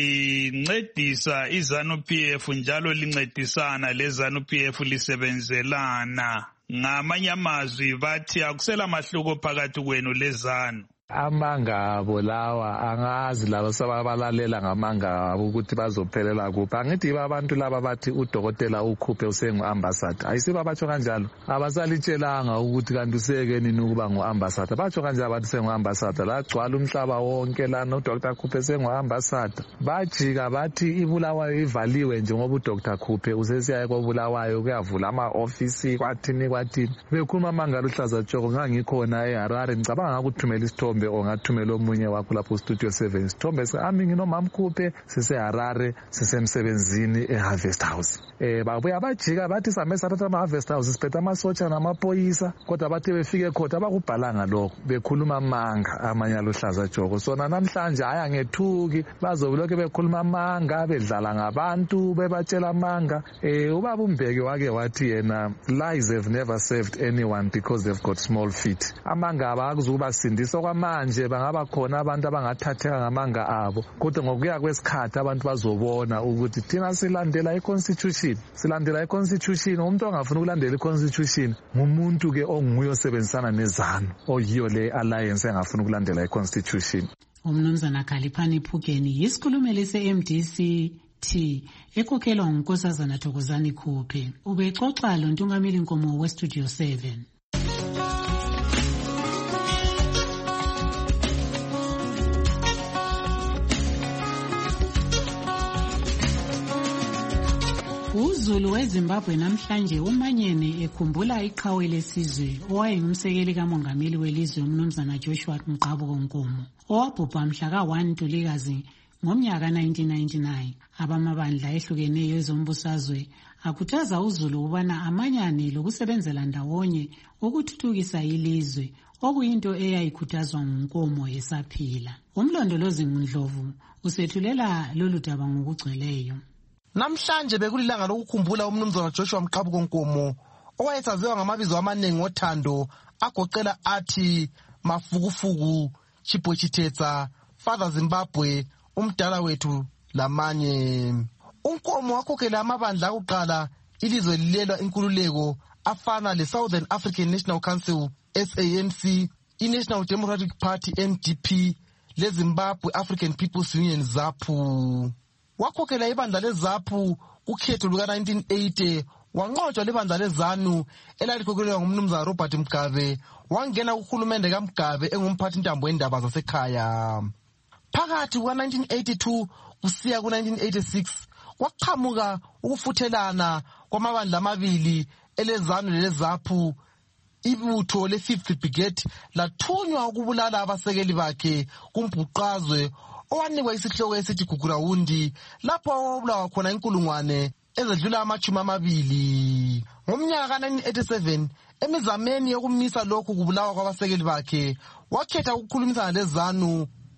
lincedisa iZANU P F njalo lincedisana leZANU P F lisebenzelana. Ngamanye amazwi bathi akusela mahluko phakathi kwenu leZANU. Amanga abo lawa angazi laba sababalalela ngamanga abo ukuthi bazophelela kuphi angithi abantu laba bathi udokotela ukhuphe usengu ambassador ayisiba batsho kanjalo abasalitshela ukuthi kanti useke nini ukuba ngoambassador batsho kanjalo bathi sengu ambassador la gcwala umhlaba wonke lana uDr Khuphe sengu ambassador bajika bathi ibulawayo ivaliwe nje ngoba uDr Khuphe usesiya ekobulawayo kuyavula ama office kwathini kwathini bekhuluma amanga luhlaza tshoko ngangikhona eHarare ngicabanga ukuthumela isithombe ongathumela omunye wakho lapho studio seven sithombe sami nginomama Khuphe siseHarare sisemsebenzini eHarvest House eh babuya bajika bathi same sathatha ama Harvest House siphethe amasotsha namaphoyisa kodwa bathi befike khotha bakubhalanga lokho bekhuluma amanga amanye aluhlaza joko sona namhlanje aya ngethuki bazobuloke bekhuluma amanga bedlala ngabantu bebatshela amanga eh ubaba uMbeki wake wathi yena lies have never saved anyone because they've got small feet amanga abakuzuba sindisa kwamanje bangaba khona abantu abangathatheka ngamanga abo kodwa ngokuya kwesikhathi abantu bazobona ukuthi thina silandela iconstitution silandela iconstitution umuntu ongafuna ukulandela iconstitution ngumuntu ke onguye osebenzisana neZANU oyiyo le alliance engafuna ukulandela iconstitution. Umnumzana Khaliphani Phukeni yisikhulumeli se-M D C T ekhokhelwa ngunkosazana Thokozani Khuphe ubexoxa lo Ntungameli Nkomo we-Studio seven. UZulu weZimbabwe namhlanje umanyene ekhumbula iqhawe lesizwe owayengumsekeli kamongameli welizwe umnumzana Joshua Mqabuko Nkomo owabhubha mhla ka one Ntulikazi ngomnyaka nineteen ninety-nine. Abamabandla ehlukeneyo ezombusazwe akhuthaza uZulu ubana amanyane lokusebenzela ndawonye ukuthuthukisa ilizwe okuyinto eyayikhuthazwa nguNkomo esaphila. Umlondolozi Ndlovu usethulela lolu daba ngokugcweleyo. Namhlanje bekulilanga lokukhumbula umnumzana Joshua Mqabuko Nkomo owayesaziwa ngamabizo amaningi othando agoqela athi Mafukufuku, Chiphochithetsa, Father Zimbabwe, umdala wethu lamanye. uNkomo wakhokhela amabandla akuqala ilizwe lilelwa inkululeko afana le Southern African National Council S A N C, iNational Democratic Party N D P, le Zimbabwe African People's Union ZAPU. Wakhokhela ibandla leZAPU ukhetho luka nineteen eighty wanqotshwa libandla leZANU elalikhokhelwa ngumnumzana Robert Mugabe wangena kuhulumende kaMugabe engumphathi ntambo wendaba zasekhaya. Phakathi kuka nineteen eighty-two kusiya ku nineteen eighty-six kwaqhamuka ukufuthelana kwamabandla amabili eleZANU leZAPU. Ibutho le fifth Brigade lathunywa ukubulala abasekeli bakhe kumbhuqazwe owanikwa isihloko esithi Gugurawundi lapho owabulawa khona inkulungwane ezedlula amachumi amabili. Ngomnyaka ka nineteen eighty-seven emizameni yokumisa lokhu kubulawa kwabasekeli bakhe wakhetha ukukhulumisana leZANU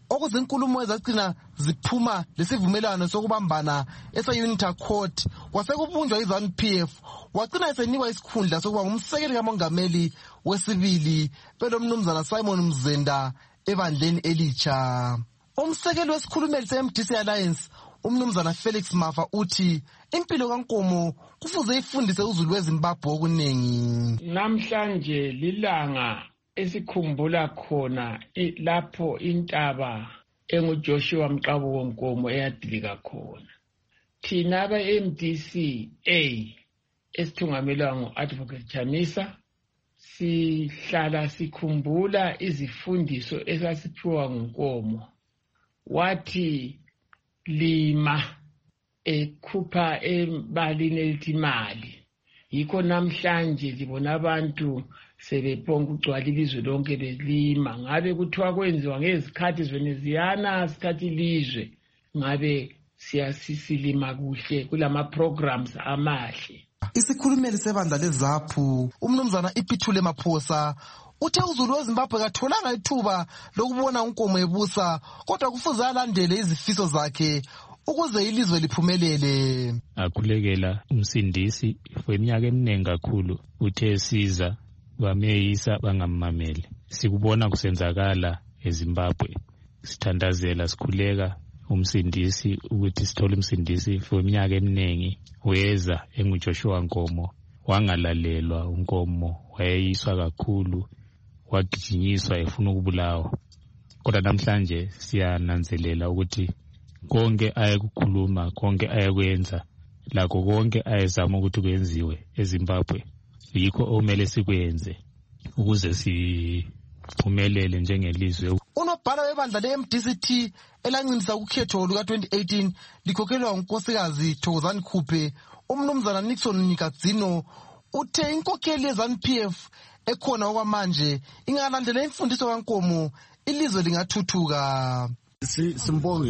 okuzinkulumo ezagcina ziphuma lesivumelwano sokubambana esa-Unita Court kwasekubunjwa i-ZANU P F wagcina esenikwa isikhundla sokuba ngumsekeli kamongameli wesibili belo mnumzana Simon Mzenda ebandleni elitsha. Umsekeli wesikhulumeli se-M D C Alliance umnumzana Felix Mafa uthi impilo kaNkomo kufuze ifundise uzulu weZimbabwe okuningi. Namhlanje lilanga esikhumbula khona lapho intaba enguJoshua Mqabuko Nkomo eyadilika khona. Thina aba-M D C A esithungamelwa ngu-Advocate Chamisa sihlala sikhumbula izifundiso esasiphiwa nguNkomo. Wathi lima ekhupha ebalini elithi imali. Yikho namhlanje libona abantu sebephonga ugcwala ilizwe lonke belima. Ngabe kuthiwa kwenziwa ngezikhathi zveneziyana sikhathi ilizwe. Ngabe siyasisilima kuhle kulama programs amahle. Isikhulumeli sebandla leZAPU umnumzana Ipithule Maphosa uthe uzulu weZimbabwe katholanga ithuba lokubona uNkomo ebusa kodwa kufuze alandele izifiso zakhe ukuze ilizwe liphumelele. Akhulekela umsindisi weminyaka eminingi kakhulu uthe esiza bameyisa bangamameli. Sikubona kusenzakala eZimbabwe. Sithandazela sikhuleka umsindisi ukuthi sithole umsindisi weminyaka eminingi weza enguJoshua Nkomo wangalalelwa. uNkomo wayeyiswa kakhulu wagijinyiswa efuna ukubulawa. Kodwa namhlanje siyananzelela ukuthi konke ayekukhuluma konke ayekwenza lakho konke ayezama ukuthi kwenziwe eZimbabwe yikho omele sikwenze ukuze siphumelele njengelizwe. Unobhala webandla le-M D C T elancinisa ukhetho luka twenty eighteen likhokhelwa unkosikazi Thokozani Khuphe umnumzana Nixon Nikadzino uthe inkokheli ye-ZANU P F ekhona okwamanje ingalandela imfundiso kaNkomo ilizwe lingathuthuka. Simbonge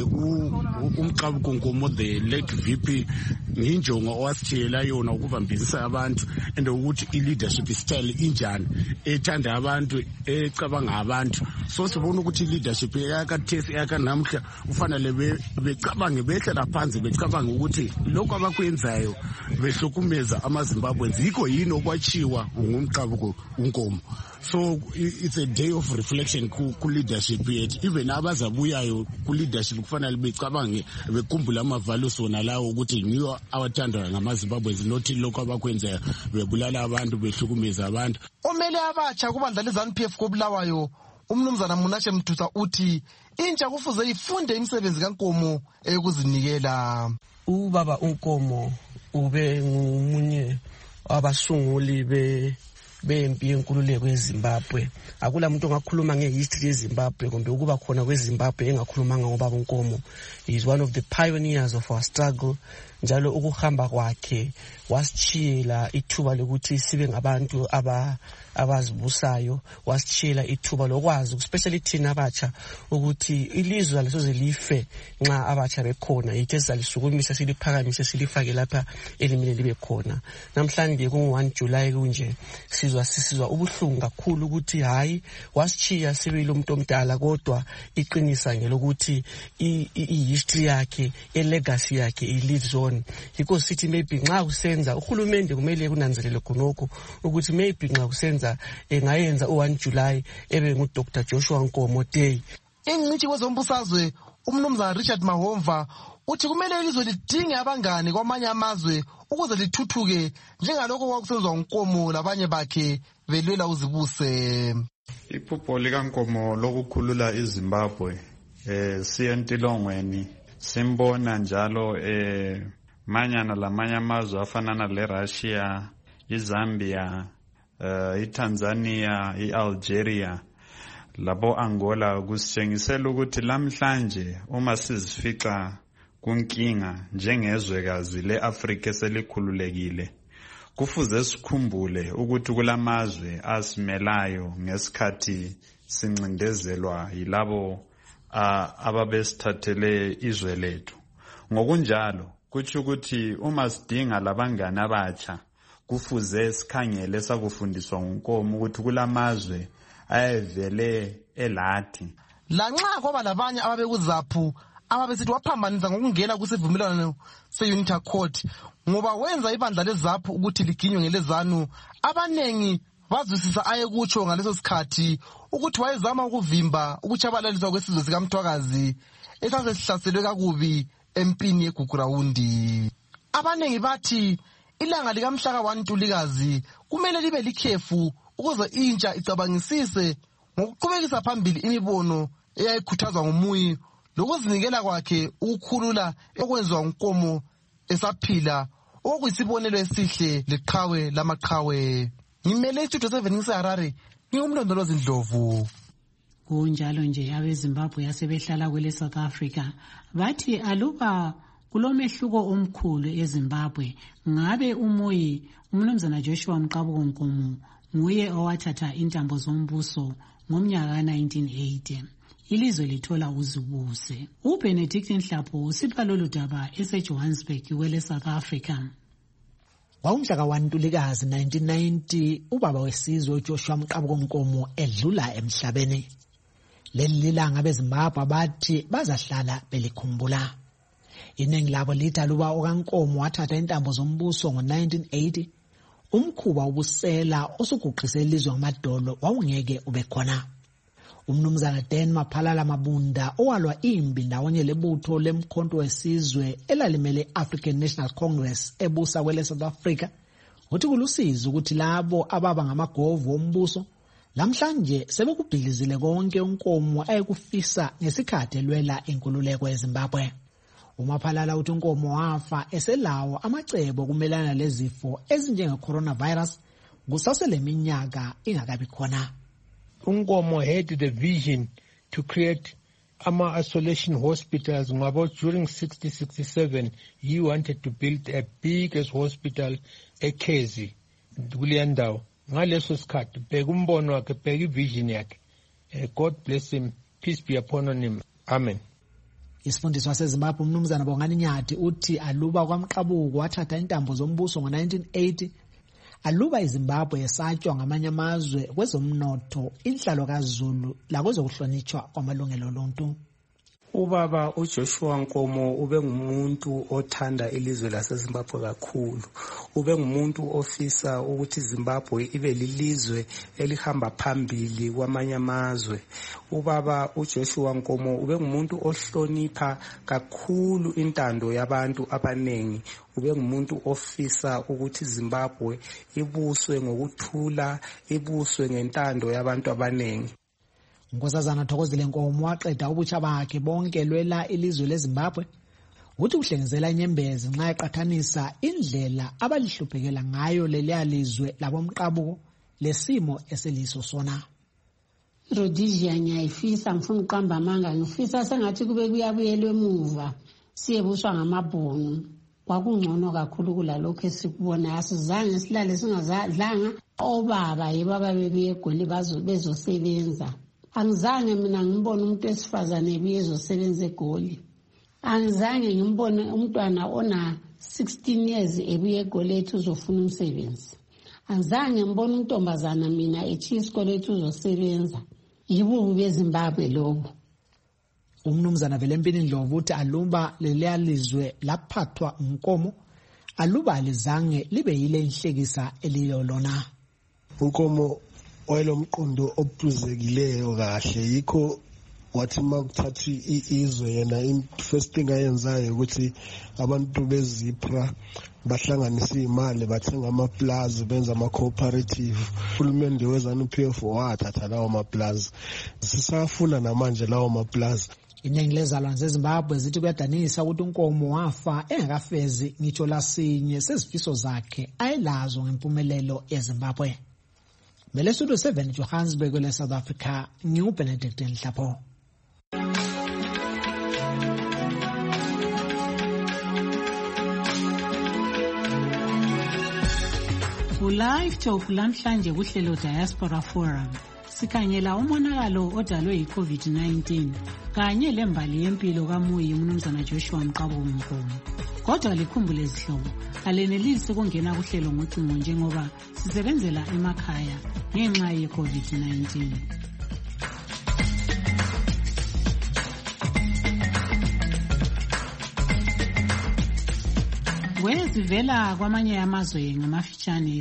uMqabuko Nkomo the late V P nginjongo owasitshela yona ukuvambisa abantu and ukuthi i-leadership style injani ethanda abantu ecabanga abantu. So sibona ukuthi i-leadership yakathesi yakanamhla ufanele becabange behlela phansi becabanga ukuthi lokho abakwenzayo behlukumeza amaZimbabweans yikho yini okwachiwa ngumqabuko uNkomo. So it's a day of reflection ku leadership yethu. Even abazabuyayo ku leadership kufanele becabange bekhumbula ama-values wona lawo ukuthi ngiyo awathandwa ngamaZimbabweans not lokho abakwenzayo bebulala abantu behlukumeza abantu. Omele abatsha kubandla leZANU P F kobulawayo umnumzana Munashe Mdusa uthi intsha kufuze ifunde imisebenzi kaNkomo eyokuzinikela. Ubaba uNkomo ube ngumunye abasunguli be bempi yenkululeko yeZimbabwe. Akula muntu ongakhuluma ngehistory yeZimbabwe kumbe ukuba khona kweZimbabwe engakhulumanga ngobaba uNkomo. He is one of the pioneers of our struggle. Njalo ukuhamba kwakhe wasitshiyela ithuba lokuthi sibe ngabantu aba abazibusayo, wasitshiyela ithuba lokwazi especially thina abatsha ukuthi ilizwe alisoze life nxa abatsha bekhona. Yithe salisukumisa siliphakamise silifake lapha elimile libe khona. Namhlanje ku-one July kunje sizwa sisizwa ubuhlungu kakhulu ukuthi hayi wasitshiya sibile umuntu omdala kodwa iqinisa ngelokuthi i-history yakhe i-legacy yakhe i-lives on. Yikho sithi maybe nxa kusenza uhulumende kumele kunanzelele khonokho ukuthi maybe nxa kusenza engayenza u-one July ebe ngu-Doctor Joshua Nkomo Day. Ingcitshi kwezombusazwe umnumzana Richard Mahomva uthi kumele ilizwe lidinge abangane kwamanye amazwe ukuze lithuthuke njengalokho kwakusenzwa uNkomo labanye bakhe belwela uzibuse. Iphupho likaNkomo lokukhulula iZimbabwe eh siyentilongweni simbona njalo eh manyana lamanye amazwe afanana leRussia, iZambia, uh, iTanzania, iAlgeria, labo Angola kusitshengisela ukuthi lamhlanje uma sizifica kunkinga njengezwekazi leAfrika selikhululekile kufuze sikhumbule ukuthi kulamazwe asimelayo ngesikhathi sincindezelwa yilabo uh, ababesithathele izwe lethu. Ngokunjalo kuthi ukuthi uma sidinga labangane abatsha kufuze sikhangele sakufundiswa uNkomo ukuthi kulamazwe ayevele elathi lanxa kwaba labanye ababekuzaphu ababesithi waphambanisa ngokungena kusivumelwano se-Unita Court ngoba wenza ibandla lezaphu ukuthi liginywe ngelezanu. Abanengi bazwisisa ayekutsho ngaleso sikhathi ukuthi wayezama ukuvimba ukuchabalaliswa kwesizwe sikaMthwakazi esasesihlaselwe kakubi empini yeGugurawundi. Abanengi bathi ilanga likamhla ka one Ntulikazi kumele libe likhefu ukuze intsha icabangisise ngokuqhubekisa phambili imibono eyayikhuthazwa ngoMuyi lokuzinikela kwakhe ukukhulula okwenziwa nguNkomo esaphila okuyisibonelo esihle leqhawe lamaqhawe. Ngimele istudio seven ngiseHarare, ngingumlondolozi Ndlovu. Kunjalo nje abeZimbabwe yasebehlala kwele South Africa bathi aluba kulomehluko omkhulu eZimbabwe ngabe uMuyi umnumzana Joshua Mqabuko Nkomo nguye owathatha intambo zombuso ngomnyaka nineteen eighty. Ilizwe lithola uzibuse. uBenedict Nhlapho usipha lolu daba eseJohannesburg kwele South Africa. Ngomhla ka one Ntulikazi nineteen ninety ubaba wesizwe uJoshua Mqabuko Nkomo edlula emhlabeni. Leli lilanga beZimbabwe bathi bazahlala belikhumbula. Iningi labo lithi aluba okaNkomo wathatha intambo zombuso ngo nineteen eighty, umkhuba ubusela osuguqise ilizwe ngamadolo wawungeke ube khona. Umnumzana Dan Maphalala Mabunda owalwa imbi ndawonye lebutho lemkhonto wesizwe elalimele African National Congress ebusa kwele South Africa uthi kulusizi ukuthi labo ababa ngamagovu ombuso lamhlanje sebekubhilizile konke uNkomo ayekufisa ngesikhathi elwela inkululeko eZimbabwe. uMaphalala uthi uNkomo wafa eselawo amacebo kumelana lezifo ezinjenge coronavirus kusasele minyaka ingakabi khona. uNkomo had the vision to create ama-isolation hospitals. Ngabo during sixty sixty-seven, he wanted to build a biggest hospital eKezi kuleya ndawo. Ngaleso sikhathi bheka umbono wakhe, bheka ivision yakhe. God bless him, peace be upon him. Amen. Isifundiswa seZimbabwe umnumzana Bongani Nyathi uthi aluba kwaMqabuko wathatha intambo zombuso ngo nineteen eighty, aluba iZimbabwe esatshwa ngamanye amazwe kwezomnotho, inhlalo kaZulu lakwezokuhlonitshwa kwamalungelo oluntu. Ubaba uJoshua Nkomo ube ngumuntu othanda ilizwe laseZimbabwe kakhulu. Ube ngumuntu ofisa ukuthi iZimbabwe ibe lilizwe elihamba phambili kwamanye amazwe. Ubaba uJoshua Nkomo ube ngumuntu ohlonipha kakhulu intando yabantu abanengi. Ube ngumuntu ofisa ukuthi iZimbabwe ibuswe ngokuthula, ibuswe ngentando yabantu abanengi. Nkosazana Thokozile Nkomo waqeda ubutsha bakhe bonke lwela ilizwe leZimbabwe uthi uhlengezela inyembezi nxa eqathanisa indlela abalihluphekela ngayo leliya lizwe labomqabuko lesimo eseliso sona. Rhodesia ngiyayifisa, ngifuna uqamba amanga, ngifisa sengathi kube kuyabuyelwe emuva siyebuswa ngamabhunu. Kwakungcono kakhulu kulalokho esikubona, asizange silale singazadlanga. Obaba yibaba bebuye eGoli bezosebenza. Angizange mina ngibone umuntu esifazane ebuye ezosebenza eGoli. Angizange ngibone umntwana ona sixteen years ebuye eGoli ethi uzofuna umsebenzi. Angizange ngibone untombazana mina ethi isikole ethi uzosebenza. Yibubu beZimbabwe lobo. Umnumzana Velempini Ndlovu uthi aluba leliya lizwe laphathwa uNkomo, aluba lizange libe yile inhlekisa eliyo lona. uNkomo wayelomqondo ophuzekileyo kahle, yikho wathi makuthatha izwe yena first thing ayenzayo ukuthi abantu bezipra bahlanganisa imali bathenga amaplaza benza ama cooperative. Uhulumende weZANU-P F wathatha lawo maplaza, sisafuna namanje lawo maplaza. Iningi lezalwane zeZimbabwe zithi kuyadanisa ukuthi uNkomo wafa engakafezi ngitsho lasinye sezifiso zakhe ayelazo ngempumelelo yeZimbabwe. Mele Studio seven Johannesburg le South Africa, ngiuBenedict Nhlapho. Live talk lamhlanje kuhlelo Diaspora Forum. Sikhangela umonakalo odalwe yi-COVID nineteen kanye lembali yempilo kaMuyi umnumzana Joshua Mqabuko Nkomo. Kodwa likhumbule izihlobo, alenelisi ukungena kuhlelo ngocingo njengoba sisebenzela emakhaya ngenxa ye-COVID nineteen. zivela kwamanye amazwe ngamafitshane.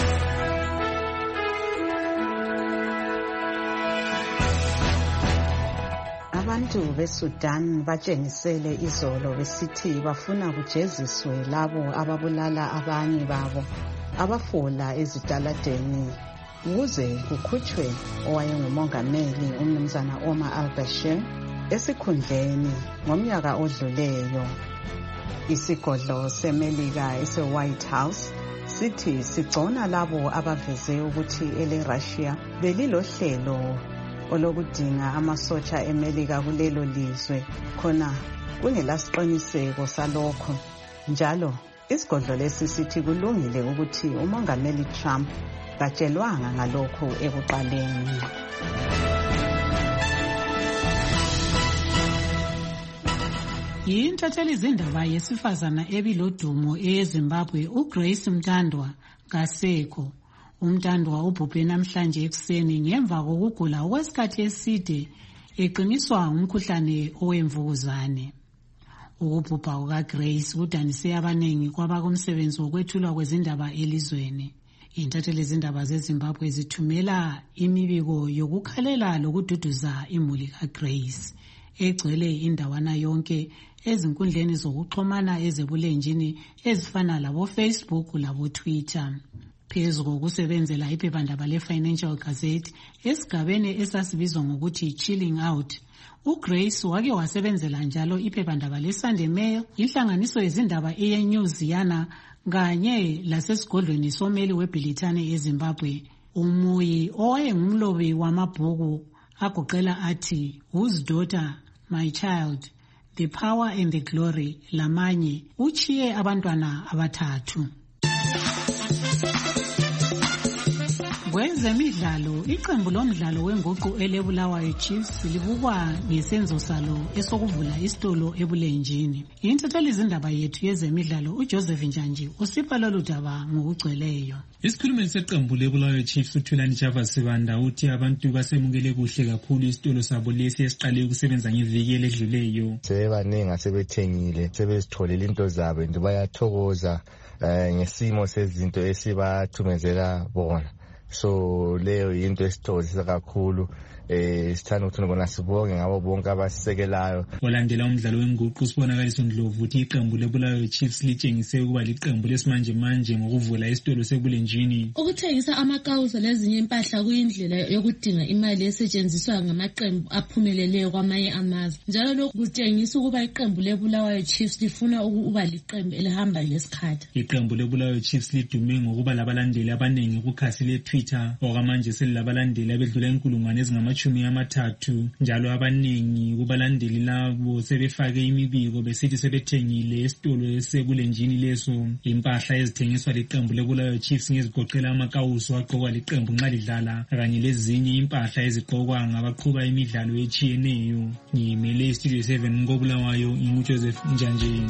Abantu beSudan batshengisele izolo besithi bafuna kujeziswe labo ababulala abanye babo abafola ezitaladeni ukuze kukhutshwe owayengumongameli umnumzana Omar al-Bashir esikhundleni ngomnyaka odluleyo. Isigodlo seMelika ese-White House sithi sigcona labo abaveze ukuthi ele-Russia belilohlelo olokudinga amasotsha eMelika kulelo lizwe khona kungelasiqiniseko salokho. Njalo isigodlo lesi sithi kulungile ukuthi umongameli Trump katshelwanga ngalokho ekuqaleni. Yintatheli zindaba yesifazana ebilodumo eZimbabwe uGrace Mtandwa kasekho. Umtandwa ubhubhe namhlanje ekuseni ngemva kokugula okwesikhathi eside eqiniswa umkhuhlane owemvukuzane. Ukubhubha kukaGrace kudanise abanengi kwabakumsebenzi wokwethulwa kwezindaba elizweni. Intatheli zindaba zeZimbabwe zithumela imibiko yokukhalela lokududuza imuli kaGrace egcwele indawana yonke ezinkundleni zokuxhumana ezebulenjini ezifana labo Facebook labo Twitter. Phezu kokusebenzela iphephandaba le-Financial Gazette esigabeni esasibizwa ngokuthi Chilling Out, uGrace wake wasebenzela njalo iphephandaba le-Sunday Mail, inhlanganiso yezindaba eyeNewsiana kanye lasesigodlweni someli webhilithane eZimbabwe. Umuyi owayengumlobi wamabhuku agoqela athi Whose Daughter, My Child, The Power and the Glory lamanye uchiye abantwana abathathu. Kwezemidlalo, iqembu lomdlalo wenguqu eleBulawayo Chiefs libukwa ngesenzo salo esokuvula isitolo ebulenjini. Intatheli zindaba yethu yezemidlalo uJoseph Njanji usipha lolu daba ngokugcweleyo. Isikhulumeli seqembu leBulawayo Chiefs uThulani Java Sibanda uthi abantu basemukele kuhle kakhulu isitolo sabo lesi esiqale ukusebenza ngeviki eledluleyo. Sebaningi asebethengile, sebezitholela into zabo nje bayathokoza ngesimo sezinto esibathumezela bona. So leyo into esithokozisa kakhulu. Eh sithanda ukuthi ngibona sibonge ngabo bonke abasisekelayo. Olandela umdlalo wenguqu sibonakaliso Ndlovu uthi iqembu leBulawayo Chiefs litshengise ukuba liqembu lesimanje manje ngokuvula isitolo sebulenjini. Ukuthengisa amakawuza lezinye impahla kuyindlela yokudinga imali esetshenziswa ngamaqembu aphumeleleyo kwamanye amazwe. Njalo lokhu kutshengisa ukuba iqembu leBulawayo Chiefs lifuna ukuba liqembu elihamba ngesikhathi. Iqembu leBulawayo Chiefs lidume ngokuba labalandeli abanengi kukhasi leTwitter okwamanje selilabalandeli abedlula inkulungwane ezingama chumi amathathu njalo abaningi kubalandeli labo sebefake imibiko besithi sebethengile esitolo esebulenjini leso. Impahla ezithengiswa liqembu leBulawayo Chiefs ngezigoqela amakawuso aqokwa liqembu nxa lidlala kanye lezinye impahla eziqokwa ngabaqhuba imidlalo etshiyeneyo. Ngimele Studio seven ngoBulawayo nginguJoseph Njanji.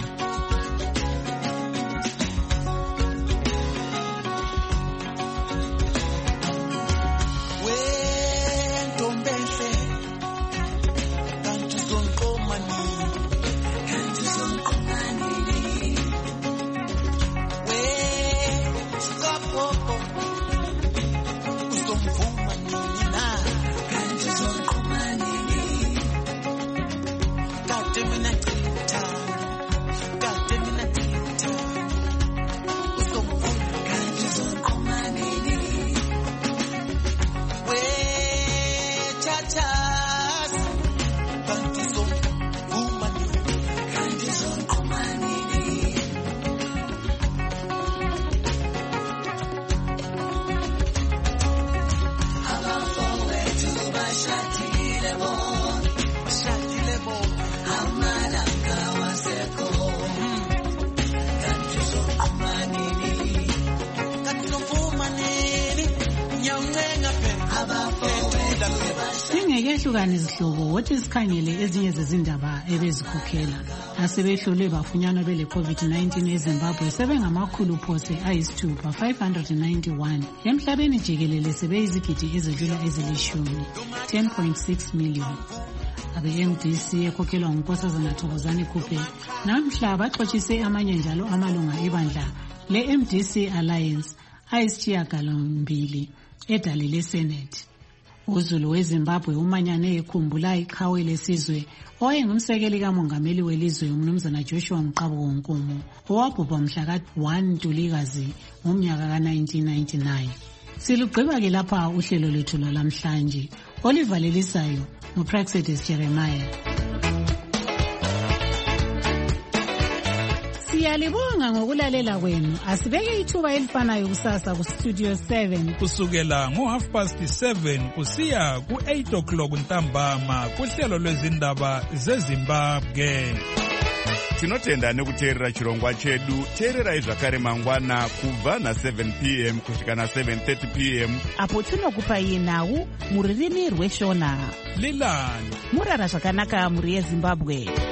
Singekehlukana izihlobo wothi sikhangele ezinye zezindaba ebezikhokhela. Asebehlolwe bafunyanwa bele COVID nineteen eZimbabwe sebengamakhulu phose ayisithupha five hundred ninety-one. Emhlabeni jikelele sebeyizigidi ezidlula ezilishumi ten point six million. abe-M D C ekhokhelwa ngunkosazana Thokozani Khuphe namhla baxotshise amanye njalo amalunga ebandla le-M D C Alliance ayisishiyagalombili edale leSenate. uZulu weZimbabwe umanyane ekhumbula iqhawe lesizwe owayengumsekeli kamongameli welizwe umnumzana Joshua Mqabuko Nkomo owabhubha mhla ka first Ntulikazi ngomnyaka ka nineteen ninety-nine. Silugqiba ke lapha uhlelo lethu lwalamhlanje olivalelisayo nguPraxedis Jeremiah. Siyalibonga ngokulalela kwenu. Asibeke ithuba elifanayo kusasa ku Studio seven kusukela ngo half past seven kusiya ku eight o'clock ntambama kuhlelo lwezindaba zeZimbabwe. Tinotenda nekuteerera chirongwa chedu. Teererai zvakare mangwana kubva na seven p m kusvika na seven thirty p m apo tinokupai nhau muririmi rweshona. Lilani murara zvakanaka muri yeZimbabwe.